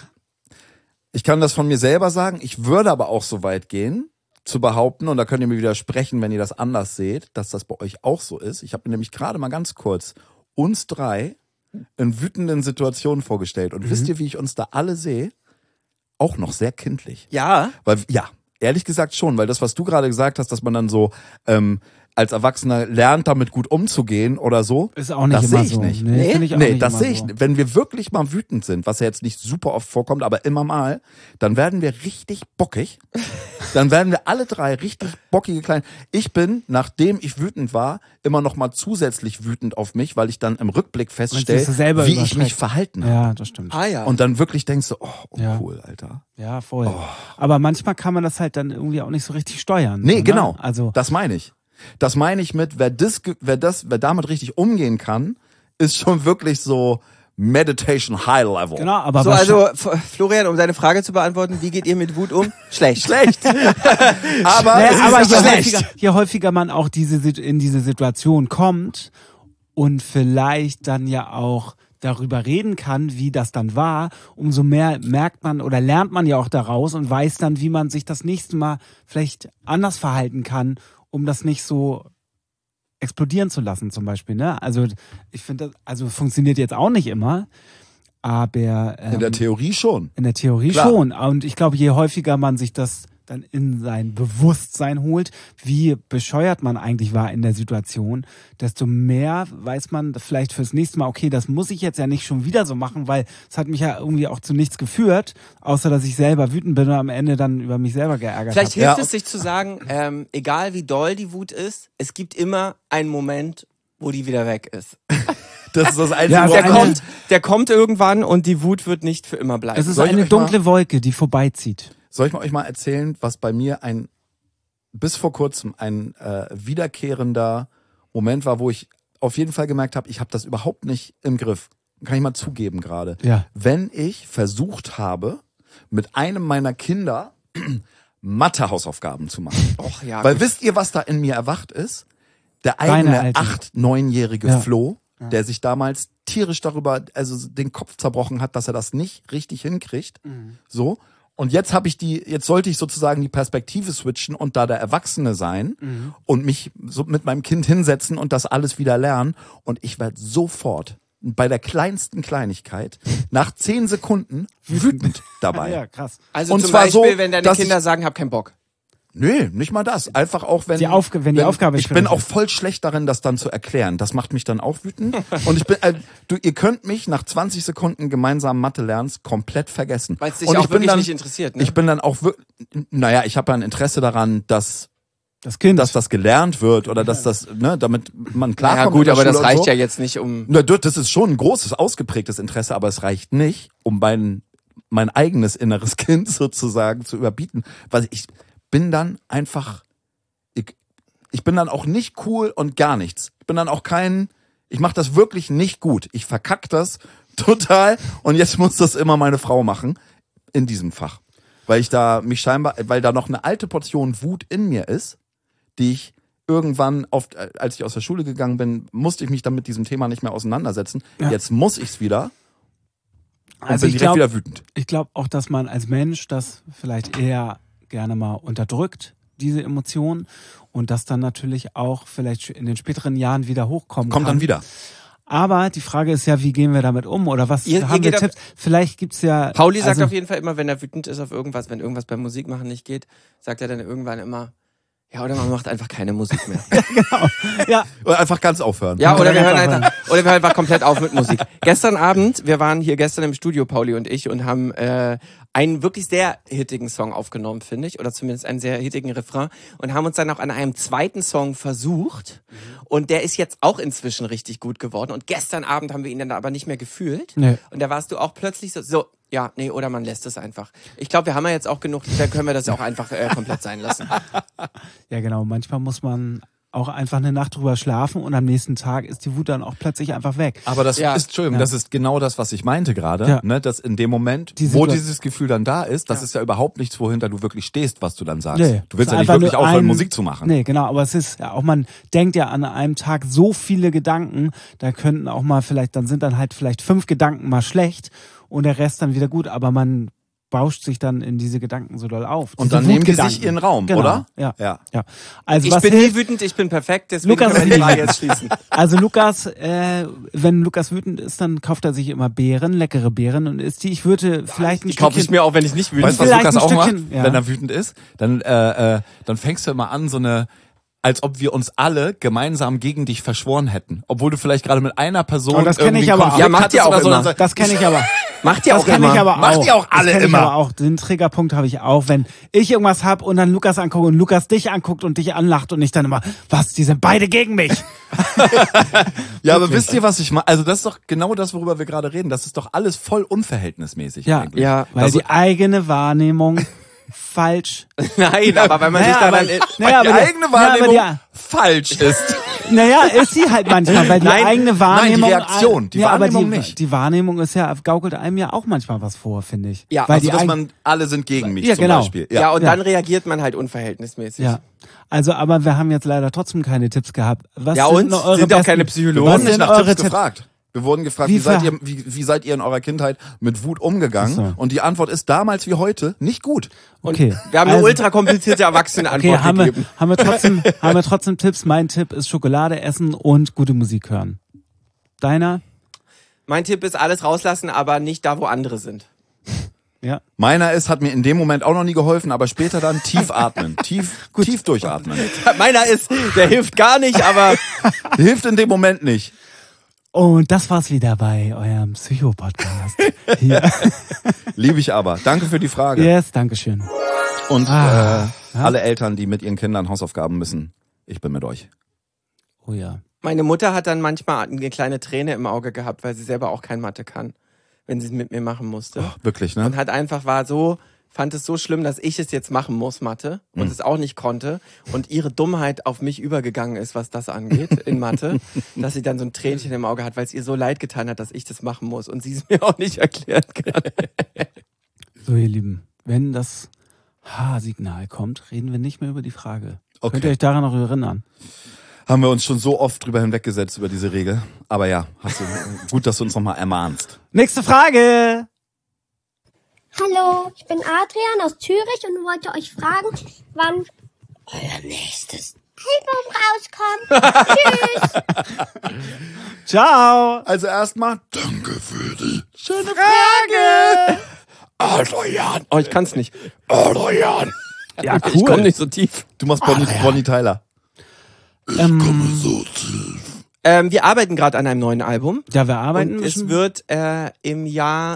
ich kann das von mir selber sagen, ich würde aber auch so weit gehen, zu behaupten, und da könnt ihr mir widersprechen, wenn ihr das anders seht, dass das bei euch auch so ist. Ich habe mir nämlich gerade mal ganz kurz uns 3 in wütenden Situationen vorgestellt. Und wisst ihr, wie ich uns da alle sehe? Auch noch sehr kindlich. ja, Weil, ja, ehrlich gesagt schon, weil das, was du gerade gesagt hast, dass man dann so als Erwachsener lernt, damit gut umzugehen oder so. Ist auch nicht das immer sehe ich so. nicht. Nee, finde ich auch Nee, nicht das immer sehe ich so. nicht. Wenn wir wirklich mal wütend sind, was ja jetzt nicht super oft vorkommt, aber immer mal, dann werden wir richtig bockig. Dann werden wir alle 3 richtig bockige Kleine. Ich bin, nachdem ich wütend war, immer noch mal zusätzlich wütend auf mich, weil ich dann im Rückblick Und feststelle, sich selber wie ich mich überschreckt. verhalten habe. Ja, das stimmt. ja. Und dann wirklich denkst du, oh, Ja. cool, Alter. Ja, voll. Aber manchmal kann man das halt dann irgendwie auch nicht so richtig steuern. Nee, so, ne? genau. Also, Das meine ich. Das meine ich mit, wer damit richtig umgehen kann, ist schon wirklich so Meditation High Level. genau, aber So, wahrscheinlich- also Florian, um deine Frage zu beantworten, wie geht ihr mit Wut um? Schlecht. Schlecht. Aber, Naja, es aber ist je häufiger man auch in diese Situation kommt und vielleicht dann ja auch darüber reden kann, wie das dann war, umso mehr merkt man oder lernt man ja auch daraus und weiß dann, wie man sich das nächste Mal vielleicht anders verhalten kann, um das nicht so explodieren zu lassen zum Beispiel. Ne? Also ich finde, das also funktioniert jetzt auch nicht immer, aber in der Theorie schon. in der Theorie Klar. schon. Und ich glaube, je häufiger man sich das dann in sein Bewusstsein holt, wie bescheuert man eigentlich war in der Situation, desto mehr weiß man vielleicht fürs nächste Mal, okay, das muss ich jetzt ja nicht schon wieder so machen, weil es hat mich ja irgendwie auch zu nichts geführt, außer dass ich selber wütend bin und am Ende dann über mich selber geärgert Vielleicht habe. hilft Ja. es sich zu sagen, egal wie doll die Wut ist, es gibt immer einen Moment, wo die wieder weg ist. Das ist das Einzige, Ja, woran Der kommt irgendwann und die Wut wird nicht für immer bleiben. Es ist Soll ich eine euch mal- dunkle Wolke, die vorbeizieht. Soll ich euch mal erzählen, was bei mir bis vor kurzem ein wiederkehrender Moment war, wo ich auf jeden Fall gemerkt habe, ich habe das überhaupt nicht im Griff. Kann ich mal zugeben gerade. Ja. Wenn ich versucht habe, mit einem meiner Kinder Mathe-Hausaufgaben zu machen. Och, ja, Weil gut. wisst ihr, was da in mir erwacht ist? Der Deine eigene Alte. 8-, 9-jährige Ja. Flo, der sich damals tierisch darüber, also den Kopf zerbrochen hat, dass er das nicht richtig hinkriegt. So. Und jetzt sollte ich sozusagen die Perspektive switchen und da der Erwachsene sein und mich so mit meinem Kind hinsetzen und das alles wieder lernen. Und ich werde sofort bei der kleinsten Kleinigkeit nach 10 Sekunden wütend dabei. Ja, krass. Also Und zum zwar Beispiel, so, wenn deine dass Kinder sagen, hab keinen Bock. Nee, nicht mal das. Einfach auch, wenn Wenn die Aufgabe ich bin schwierig auch ist. voll schlecht darin, das dann zu erklären. Das macht mich dann auch wütend. Und ich bin, ihr könnt mich nach 20 Sekunden gemeinsam Mathe lernens komplett vergessen. Weil es dich Und auch ich bin wirklich dann, nicht interessiert, ne? Ich bin dann auch wirklich, naja, ich habe ein Interesse daran, dass Das Kind. das gelernt wird oder dass das, ne, damit man klarkommt. Ja in gut, der aber das Schule und reicht so. ja jetzt nicht um... Na, das ist schon ein großes, ausgeprägtes Interesse, aber es reicht nicht, um mein eigenes inneres Kind sozusagen zu überbieten. Weil ich bin dann einfach, ich bin dann auch nicht cool und gar nichts. Ich bin dann auch ich mache das wirklich nicht gut. Ich verkack das total und jetzt muss das immer meine Frau machen in diesem Fach. Weil weil da noch eine alte Portion Wut in mir ist, die ich irgendwann als ich aus der Schule gegangen bin, musste ich mich dann mit diesem Thema nicht mehr auseinandersetzen. Ja. Jetzt muss ich's wieder und Also bin ich direkt glaub- wieder wütend. Ich glaube auch, dass man als Mensch das vielleicht eher gerne mal unterdrückt, diese Emotionen, und das dann natürlich auch vielleicht in den späteren Jahren wieder hochkommen Kommt kann. dann wieder. Aber die Frage ist ja, wie gehen wir damit um? Oder was Ihr haben wir geht Tipps? Vielleicht gibt's ja... Pauli sagt also, auf jeden Fall immer, wenn er wütend ist auf irgendwas, wenn irgendwas beim Musikmachen nicht geht, sagt er dann irgendwann immer, ja, oder man macht einfach keine Musik mehr. ja, Oder einfach ganz aufhören. Ja, oder wir ganz hören einfach komplett auf mit Musik. Gestern Abend, wir waren hier gestern im Studio, Pauli und ich, und haben einen wirklich sehr hittigen Song aufgenommen, finde ich, oder zumindest einen sehr hittigen Refrain, und haben uns dann auch an einem zweiten Song versucht, und der ist jetzt auch inzwischen richtig gut geworden, und gestern Abend haben wir ihn dann aber nicht mehr gefühlt, Nee. und da warst du auch plötzlich so, ja, nee, oder man lässt es einfach. Ich glaube, wir haben ja jetzt auch genug, da können wir das auch einfach komplett sein lassen. ja genau, manchmal muss man auch einfach eine Nacht drüber schlafen und am nächsten Tag ist die Wut dann auch plötzlich einfach weg. Aber das Ja. ist, Entschuldigung, das ist genau das, was ich meinte gerade, Ja. ne, dass in dem Moment, Die wo Situation- dieses Gefühl dann da ist, das ist ja überhaupt nichts, wohinter du wirklich stehst, was du dann sagst. Nee, Du willst es ja ist nicht einfach wirklich nur aufhören, ein- Musik zu machen. Nee, genau, aber es ist ja auch, man denkt ja an einem Tag so viele Gedanken, da könnten auch mal dann sind dann halt vielleicht 5 Gedanken mal schlecht und der Rest dann wieder gut, aber man bauscht sich dann in diese Gedanken so doll auf. Und Diese dann nehmen die Wutgedanken. sich ihren Raum, Genau, oder? Ja. Ja. ja. Also Ich was bin hilft, nie wütend, ich bin perfekt, deswegen Lukas können wir ist die nie Frage wütend. jetzt schließen. Also Lukas, wenn Lukas wütend ist, dann kauft er sich immer Beeren, leckere Beeren und isst die. Ich würde vielleicht ein Die kaufe ich Stückchen- mir auch, wenn ich nicht wütend Weißt du, was Vielleicht Lukas ein auch macht, Stückchen, ja. wenn er wütend ist? Dann fängst du immer an, als ob wir uns alle gemeinsam gegen dich verschworen hätten. Obwohl du vielleicht gerade mit einer Person Oh, das kenn irgendwie ich aber auch. Konflikt Ja, macht hattest ihr auch oder so. immer. Dann Das kenne ich aber. Macht ihr Das auch kenne immer. ich aber auch. Macht ihr auch alle das kenn immer. Ich aber auch. Den Triggerpunkt habe ich auch, wenn ich irgendwas hab und dann Lukas angucke und Lukas dich anguckt und dich anlacht und ich dann immer, was, die sind beide gegen mich. Ja, aber wisst ihr, was ich meine? Also das ist doch genau das, worüber wir gerade reden. Das ist doch alles voll unverhältnismäßig Ja, eigentlich. Ja, Weil Also- die eigene Wahrnehmung falsch. nein, aber wenn man sich Naja, daran... Die eigene Wahrnehmung falsch ist. Naja, ist sie halt manchmal, weil die Nein, eigene nein, Wahrnehmung... die Reaktion, die aber Wahrnehmung nicht. Die Wahrnehmung ist ja, gaukelt einem ja auch manchmal was vor, finde ich. Ja, weil Also, die dass eigen- man, alle sind gegen mich Ja, zum genau. Beispiel. Ja, und Ja. dann reagiert man halt unverhältnismäßig. Ja. Also, aber wir haben jetzt leider trotzdem keine Tipps gehabt. Was Ja, sind und? noch eure Sind auch besten- keine Wir Psychologen. Was wurden nicht sind nach eure Tipps Tipps? gefragt. Wir wurden gefragt, Wie wie seid ihr in eurer Kindheit mit Wut umgegangen? Ach so. Und die Antwort ist damals wie heute nicht gut. Okay. Wir haben eine Also- ultra komplizierte Erwachsene-Antwort Okay, haben gegeben. wir trotzdem Tipps. Mein Tipp ist Schokolade essen und gute Musik hören. Deiner? Mein Tipp ist, alles rauslassen, aber nicht da, wo andere sind. Ja. Meiner hat mir in dem Moment auch noch nie geholfen, aber später dann tief atmen, tief durchatmen. Meiner ist, der hilft gar nicht, aber Hilft in dem Moment nicht. Und das war's wieder bei eurem Psycho-Podcast. Hier. Liebe ich aber. Danke für die Frage. Yes, Dankeschön. Und Ja. alle Eltern, die mit ihren Kindern Hausaufgaben müssen, ich bin mit euch. Oh ja. Meine Mutter hat dann manchmal eine kleine Träne im Auge gehabt, weil sie selber auch kein Mathe kann, wenn sie es mit mir machen musste. Oh, wirklich, ne? Und fand es so schlimm, dass ich es jetzt machen muss, Mathe, und es auch nicht konnte und ihre Dummheit auf mich übergegangen ist, was das angeht in Mathe, dass sie dann so ein Tränchen im Auge hat, weil es ihr so leid getan hat, dass ich das machen muss und sie es mir auch nicht erklären kann. So, ihr Lieben, wenn das H-Signal kommt, reden wir nicht mehr über die Frage. Okay. Könnt ihr euch daran noch erinnern? Haben wir uns schon so oft drüber hinweggesetzt über diese Regel. Aber ja, gut, dass du uns nochmal ermahnst. Nächste Frage! Hallo, ich bin Adrian aus Zürich und wollte euch fragen, wann euer nächstes Album rauskommt. Tschüss. Ciao! Also erstmal, danke für die schöne Frage. Adrian. Oh, ich kann's nicht. Adrian. Ja, Ich komme cool. nicht so tief. Du machst Bonnie Tyler. Wir arbeiten gerade an einem neuen Album. Ja, wir arbeiten Und es wird im Jahr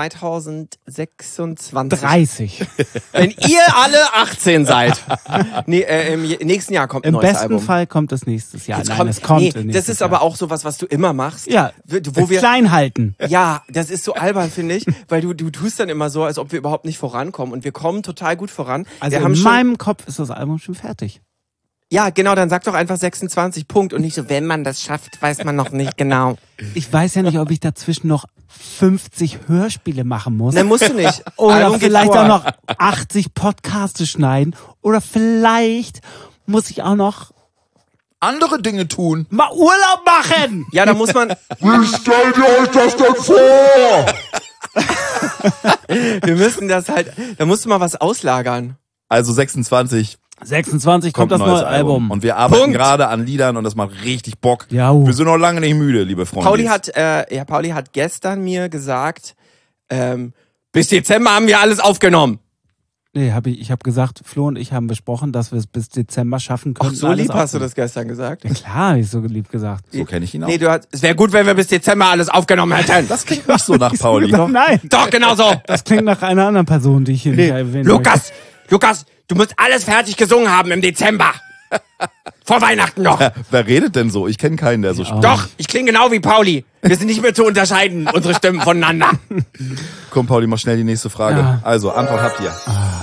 2026. 30. Wenn ihr alle 18 seid. Nee, im nächsten Jahr kommt ein Im neues besten Album. Fall kommt es nächstes Jahr. Jetzt Nein, es kommt das nächstes ist Jahr. aber auch sowas, was du immer machst. Ja, Wo wir, klein halten. ja, das ist so albern, finde ich, weil du tust dann immer so, als ob wir überhaupt nicht vorankommen. Und wir kommen total gut voran. Also wir haben in schon, meinem Kopf ist das Album schon fertig. ja, genau, dann sag doch einfach 26 Punkt und nicht so, wenn man das schafft, weiß man noch nicht genau. Ich weiß ja nicht, ob ich dazwischen noch 50 Hörspiele machen muss. Dann musst du nicht. Oder Album geht vielleicht vor. auch noch 80 Podcaste schneiden. Oder vielleicht muss ich auch noch Andere Dinge tun. mal Urlaub machen. Ja, da muss man, Wie stellt ihr euch das denn vor? wir müssen das halt, da musst du mal was auslagern. Also 26 26 kommt kommt das ein neues neue Album. Und wir arbeiten Punkt. gerade an Liedern und das macht richtig Bock. Ja. Wir sind noch lange nicht müde, liebe Freunde. Pauli hat gestern mir gesagt, bis Dezember haben wir alles aufgenommen. Nee, ich habe gesagt, Flo und ich haben besprochen, dass wir es bis Dezember schaffen können. Ach, so lieb hast du das gestern gesagt. Ja, klar, hab ich so lieb gesagt. So kenne ich ihn auch. Nee, es wäre gut, wenn wir bis Dezember alles aufgenommen hätten. Das klingt nicht so nach Pauli. Nein, Doch, genau so. das klingt nach einer anderen Person, die ich hier nicht erwähne. Lukas, du musst alles fertig gesungen haben im Dezember. Vor Weihnachten noch. Wer redet denn so? Ich kenne keinen, der so spricht. Doch, ich klinge genau wie Pauli. Wir sind nicht mehr zu unterscheiden, unsere Stimmen voneinander. Komm, Pauli, mach schnell die nächste Frage. Ja. Also, Antwort habt ihr.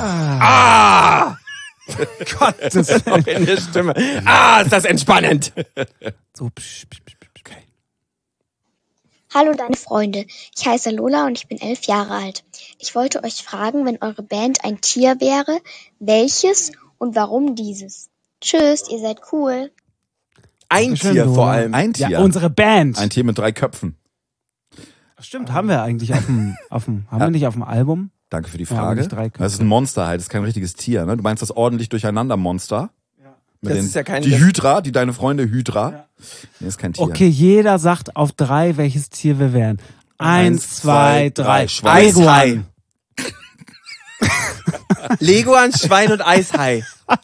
Gottes Auf in der Stimme. Ist das entspannend. So, Okay. Hallo deine Freunde, ich heiße Lola und ich bin 11 Jahre alt. Ich wollte euch fragen, wenn eure Band ein Tier wäre, welches und warum dieses? Tschüss, ihr seid cool. Ein Schön, Tier Lola. vor allem. Ein Tier. Ja, unsere Band. Ein Tier mit 3 Köpfen. Stimmt, haben wir eigentlich haben wir nicht auf dem Album? Danke für die Ja, aber Frage. nicht 3 Köpfe. Das ist ein Monster halt, das ist kein richtiges Tier. Ne? Du meinst das ordentlich durcheinander Monster? Mit Das ist ja kein- die Hydra, die deine Freunde Hydra. Nee, ist kein Tier. Okay, jeder sagt auf 3, welches Tier wir wären. 1, 2, 3. Schwein. Leguan. Leguan, Schwein und Eishai.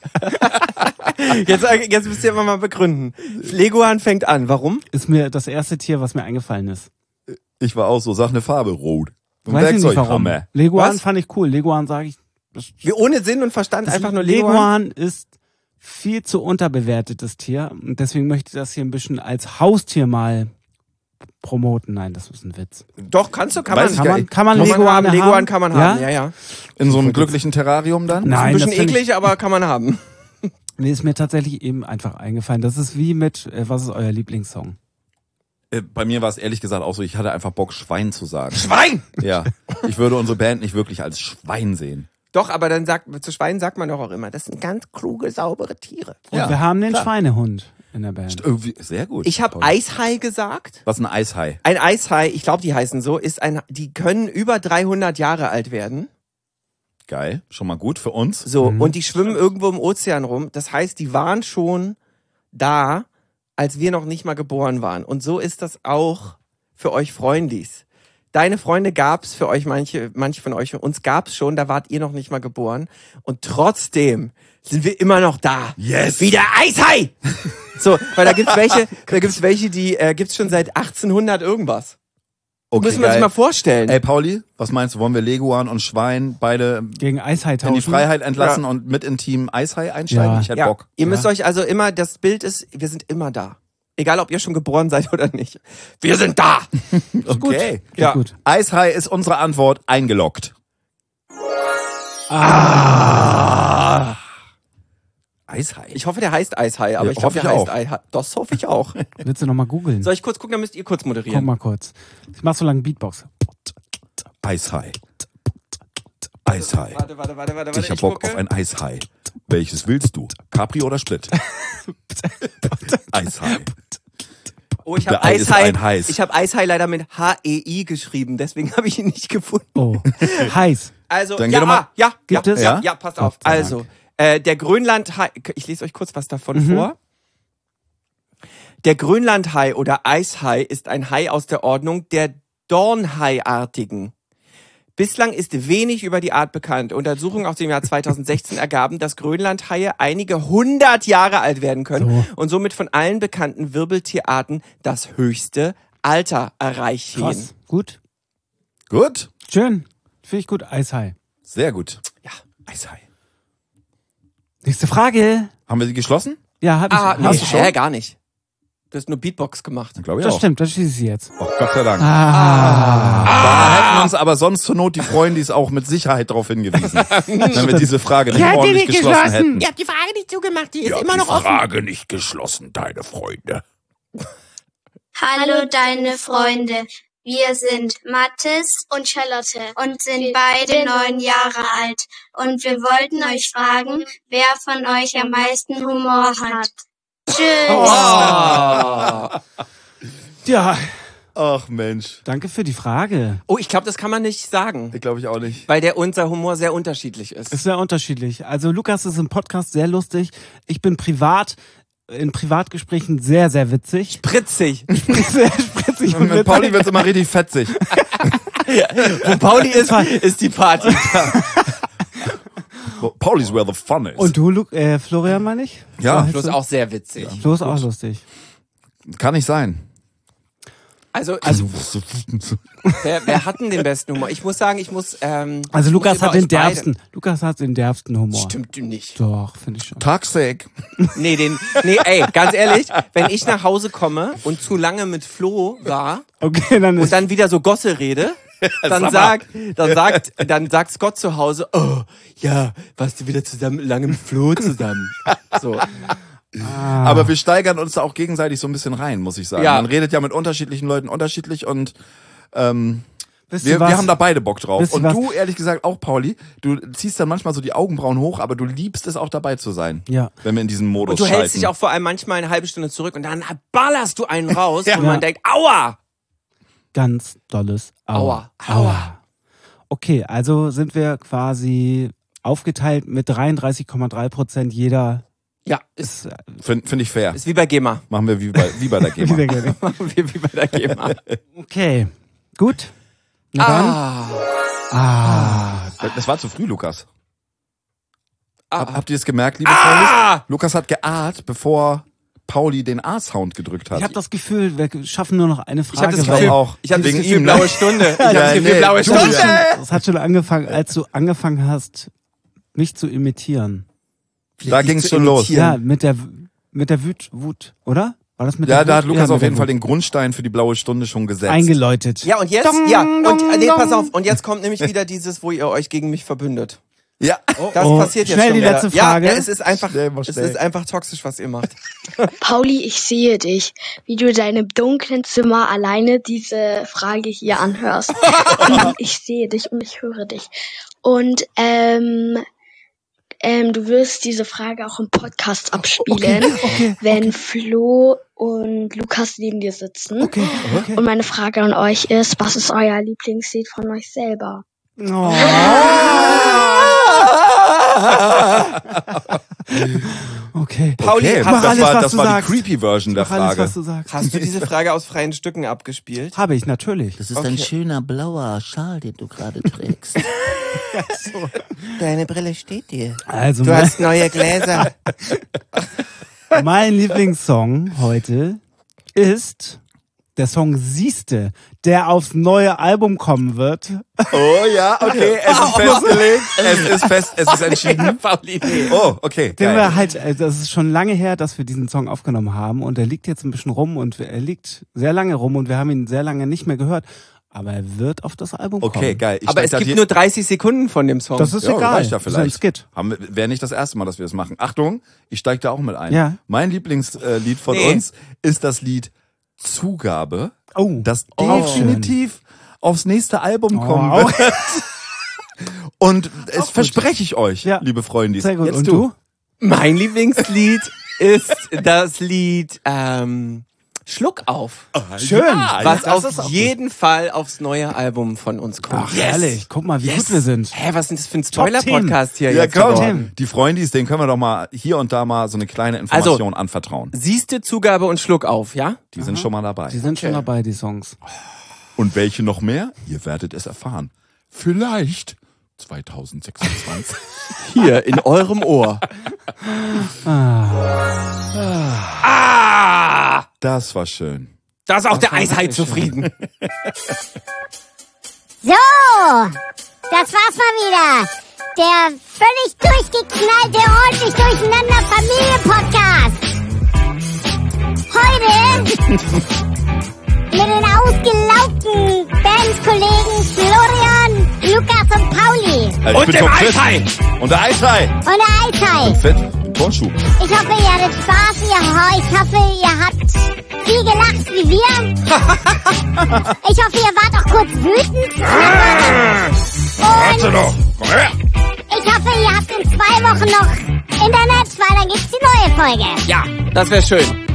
Jetzt müsst ihr aber mal begründen. Leguan fängt an. Warum? Ist mir das erste Tier, was mir eingefallen ist. Ich war auch so, sag eine Farbe, rot. Und Weiß ich nicht warum. Werkzeughammer. Leguan Was? fand ich cool. Leguan sage ich. Wie ohne Sinn und Verstand einfach nur Leguan. Leguan ist viel zu unterbewertetes Tier. Und deswegen möchte ich das hier ein bisschen als Haustier mal promoten. Nein, das ist ein Witz. Doch, kann Weiß man. ich gar nicht. Kann man Kann man Leguan haben. haben? Leguan kann man haben, ja. In so einem glücklichen Terrarium dann? Nein, Ein bisschen das find eklig, aber kann man haben. Mir ist mir tatsächlich eben einfach eingefallen. Das ist wie mit, was ist euer Lieblingssong? Bei mir war es ehrlich gesagt auch so, ich hatte einfach Bock, Schwein zu sagen. Schwein! Ja. Ich würde unsere Band nicht wirklich als Schwein sehen. Doch, aber dann zu Schweinen sagt man doch auch immer, das sind ganz kluge, saubere Tiere. Und Ja, wir haben den klar. Schweinehund in der Band. Irgendwie, sehr gut. Ich habe Pauli. Eishai gesagt. Was ist ein Eishai? Ein Eishai, ich glaube, die heißen so, die können über 300 Jahre alt werden. Geil. Schon mal gut für uns. So, und die schwimmen irgendwo im Ozean rum. Das heißt, die waren schon da, als wir noch nicht mal geboren waren. Und so ist das auch für euch Freundis. Deine Freunde gab's für euch, manche von euch, uns gab's schon, da wart ihr noch nicht mal geboren. Und trotzdem sind wir immer noch da. Yes. Wie der Eishai! So, weil da gibt's welche, die gibt's schon seit 1800 irgendwas. Okay, Müssen wir sich mal vorstellen. Ey, Pauli, was meinst du? Wollen wir Leguan und Schwein beide Gegen Eishai in die tauschen. Freiheit entlassen und mit in Team Eishai einsteigen? Ja. Ich hätte Ja, Bock. ihr müsst euch also immer, das Bild ist, wir sind immer da. Egal, ob ihr schon geboren seid oder nicht. Wir sind da! Okay. Ja. Gut. Eishai ist unsere Antwort eingeloggt. Eishai. Ich hoffe, der heißt Eishai, aber Ja, ich glaube, hoffe der ich heißt auch. Eishai. Das hoffe ich auch. Willst du nochmal googeln? Soll ich kurz gucken, dann müsst ihr kurz Guck moderieren. mal kurz. Ich mach so lange Beatbox. Eishai. Eishai. Warte. Ich hab Bock auf ein Eishai. Welches willst du? Capri oder Split? Eishai. Oh, ich habe Der Ei ist ein Heiß. Ich habe Eishai leider mit H-E-I geschrieben, deswegen habe ich ihn nicht gefunden. Oh, heiß. Also, Dann ja, geh doch mal- Gibt es? Ja, passt auf. Gott sei Also, der Grönlandhai, ich lese euch kurz was davon vor. Der Grönlandhai oder Eishai ist ein Hai aus der Ordnung der Dornhaiartigen. Bislang ist wenig über die Art bekannt. Untersuchungen aus dem Jahr 2016 ergaben, dass Grönlandhaie einige 100 Jahre alt werden können und somit von allen bekannten Wirbeltierarten das höchste Alter erreichen. Krass. Gut. Gut? Schön. Finde ich gut. Eishai. Sehr gut. Ja, Eishai. Nächste Frage. Haben wir sie geschlossen? Ja, hab ich. Nee, Hast du schon? gar nicht. Du hast nur Beatbox gemacht. Glaube ich Das auch. stimmt, das schließe ich jetzt. Oh, Gott sei Dank. Ah. Da hätten uns aber sonst zur Not die Freundis auch mit Sicherheit darauf hingewiesen, wenn wir diese Frage nicht ordentlich geschlossen hätten. Ihr habt die Frage nicht zugemacht, die ist Ihr immer habt noch die offen. Frage nicht geschlossen, deine Freunde. Hallo deine Freunde, wir sind Mathis Und Charlotte. und sind beide 9 Jahre alt und wir wollten euch fragen, wer von euch am meisten Humor hat. Tschüss! Ja, Ach Mensch. danke für die Frage. Oh, ich glaube, das kann man nicht sagen, Ich glaube ich auch nicht. weil unser Humor sehr unterschiedlich ist. Ist sehr unterschiedlich. Also Lukas ist im Podcast sehr lustig. Ich bin in Privatgesprächen sehr, sehr witzig. Spritzig. Sehr spritzig und Mit witzig. Pauli wird's immer richtig fetzig. Wo Pauli ist die Party. Pauli's where the fun is. Und du, Florian, meine ich? Ja. So, Flo ist auch sehr witzig. Flo ist auch lustig. Kann nicht sein. Also wer hat denn den besten Humor? Ich muss sagen, Also Lukas muss über hat den euch beide- derbsten. Lukas hat den derbsten Humor. Stimmt nicht. Doch, finde ich schon. Toxic. Nee, ey, ganz ehrlich, wenn ich nach Hause komme und zu lange mit Flo war Okay, dann und ist dann wieder so Gosse rede, dann sagt Scott zu Hause, oh, ja, warst du wieder lange mit Flo zusammen. So. Aber wir steigern uns da auch gegenseitig so ein bisschen rein, muss ich sagen. Ja. Man redet ja mit unterschiedlichen Leuten unterschiedlich und wisst wir ihr was? haben da beide Bock drauf. Wisst ihr Und was? du, ehrlich gesagt, auch, Pauli, du ziehst dann manchmal so die Augenbrauen hoch, aber du liebst es auch dabei zu sein. Ja. Wenn wir in diesem Modus Und du hältst schalten. dich auch vor allem manchmal eine halbe Stunde zurück und dann ballerst du einen raus, Ja. wo man denkt, aua! Ganz dolles Aua. Aua. Okay, also sind wir quasi aufgeteilt mit 33,3% jeder Ja, ist Finde ich fair. wie bei GEMA. Machen wir wie bei der GEMA. wieder gerne. Machen wir wie bei der GEMA. Okay, gut. Na dann. Das war zu früh, Lukas. Ah. Habt ihr das gemerkt, liebe Freunde? Lukas hat geahrt, bevor Pauli den A-Sound gedrückt hat. Ich habe das Gefühl, wir schaffen nur noch eine Ich habe Frage. das glaub Gefühl, auch. ich hab das Wegen Gefühl ihm, ne? blaue Stunde. Ich hab Ja, das Gefühl, nee, blaue du Stunde. bist das hat schon angefangen, als du angefangen hast, mich zu imitieren. Da dich ging's zu schon los. imitieren. Ja, mit der Wut, oder? War das mit Ja, der da Wut? hat Lukas Ja, auf mit jeden der Fall Wut. den Grundstein für die blaue Stunde schon gesetzt. eingeläutet. Ja, und jetzt, pass auf, und jetzt kommt nämlich wieder dieses, wo ihr euch gegen mich verbündet. Ja. Das Oh, passiert jetzt schnell schon die wieder. letzte Frage. Ja, es ist einfach, Schnell mal es schnell. ist einfach toxisch, was ihr macht. Pauli, ich sehe dich, wie du in deinem dunklen Zimmer alleine diese Frage hier anhörst. Ich sehe dich und ich höre dich. Und du wirst diese Frage auch im Podcast abspielen, wenn Flo und Lukas neben dir sitzen. Okay. Und meine Frage an euch ist, was ist euer Lieblingslied von euch selber? Oh. Okay. Pauli, Okay, mach hast, alles, was das du war sagst. die creepy Version der Mach alles, Frage. was du sagst. hast du diese Frage aus freien Stücken abgespielt? Habe ich, natürlich. Das ist ein schöner blauer Schal, den du gerade trägst. Deine Brille steht dir. Also Du hast neue Gläser. mein Lieblingssong heute ist Der Song Siehste, der aufs neue Album kommen wird. Oh ja, okay, es ist festgelegt. Es ist entschieden. Oh, okay. Den wir halt, das ist schon lange her, dass wir diesen Song aufgenommen haben und er liegt jetzt ein bisschen rum und er liegt sehr lange rum und wir haben ihn sehr lange nicht mehr gehört. Aber er wird auf das Album kommen. Okay, geil. Aber es gibt nur 30 Sekunden von dem Song. Das ist egal. Reicht ja vielleicht. Das ist ein Skit. Wäre nicht das erste Mal, dass wir das machen. Achtung, ich steige da auch mit ein. Ja. Mein Lieblingslied von uns ist das Lied Zugabe, das definitiv aufs nächste Album kommen wird. Und es verspreche ich euch, liebe Freunde. Sehr gut. Jetzt Und du? Mein Lieblingslied ist das Lied Schluck auf. Schön. Was auf jeden Fall aufs neue Album von uns kommt. Ach, herrlich. Guck mal, wie gut wir sind. Hä, was ist das für ein Spoiler-Podcast hier Ja, jetzt komm, geworden? die Freundis, denen können wir doch mal hier und da mal so eine kleine Information anvertrauen. Siehste, Zugabe und Schluck auf, ja? Die sind schon mal dabei. Die sind schon dabei, die Songs. Und welche noch mehr? Ihr werdet es erfahren. Vielleicht 2026. Hier, in eurem Ohr. Das war schön. Da ist auch der Eishai zufrieden. So, das war's mal wieder. Der völlig durchgeknallte, ordentlich durcheinander Familien-Podcast. Heute mit den ausgelaugten Bandkollegen Florian, Lukas und Pauli. Und dem Eishai. Und der Eishai. Und der Eishai. Fett, Turnschuh. Ich hoffe, ihr hattet Spaß. Ich hoffe, ihr habt viel gelacht wie wir. Ich hoffe, ihr wart auch kurz wütend. Warte doch. Komm her. Ich hoffe, ihr habt in 2 Wochen noch Internet, weil dann gibt's die neue Folge. Ja, das wäre schön.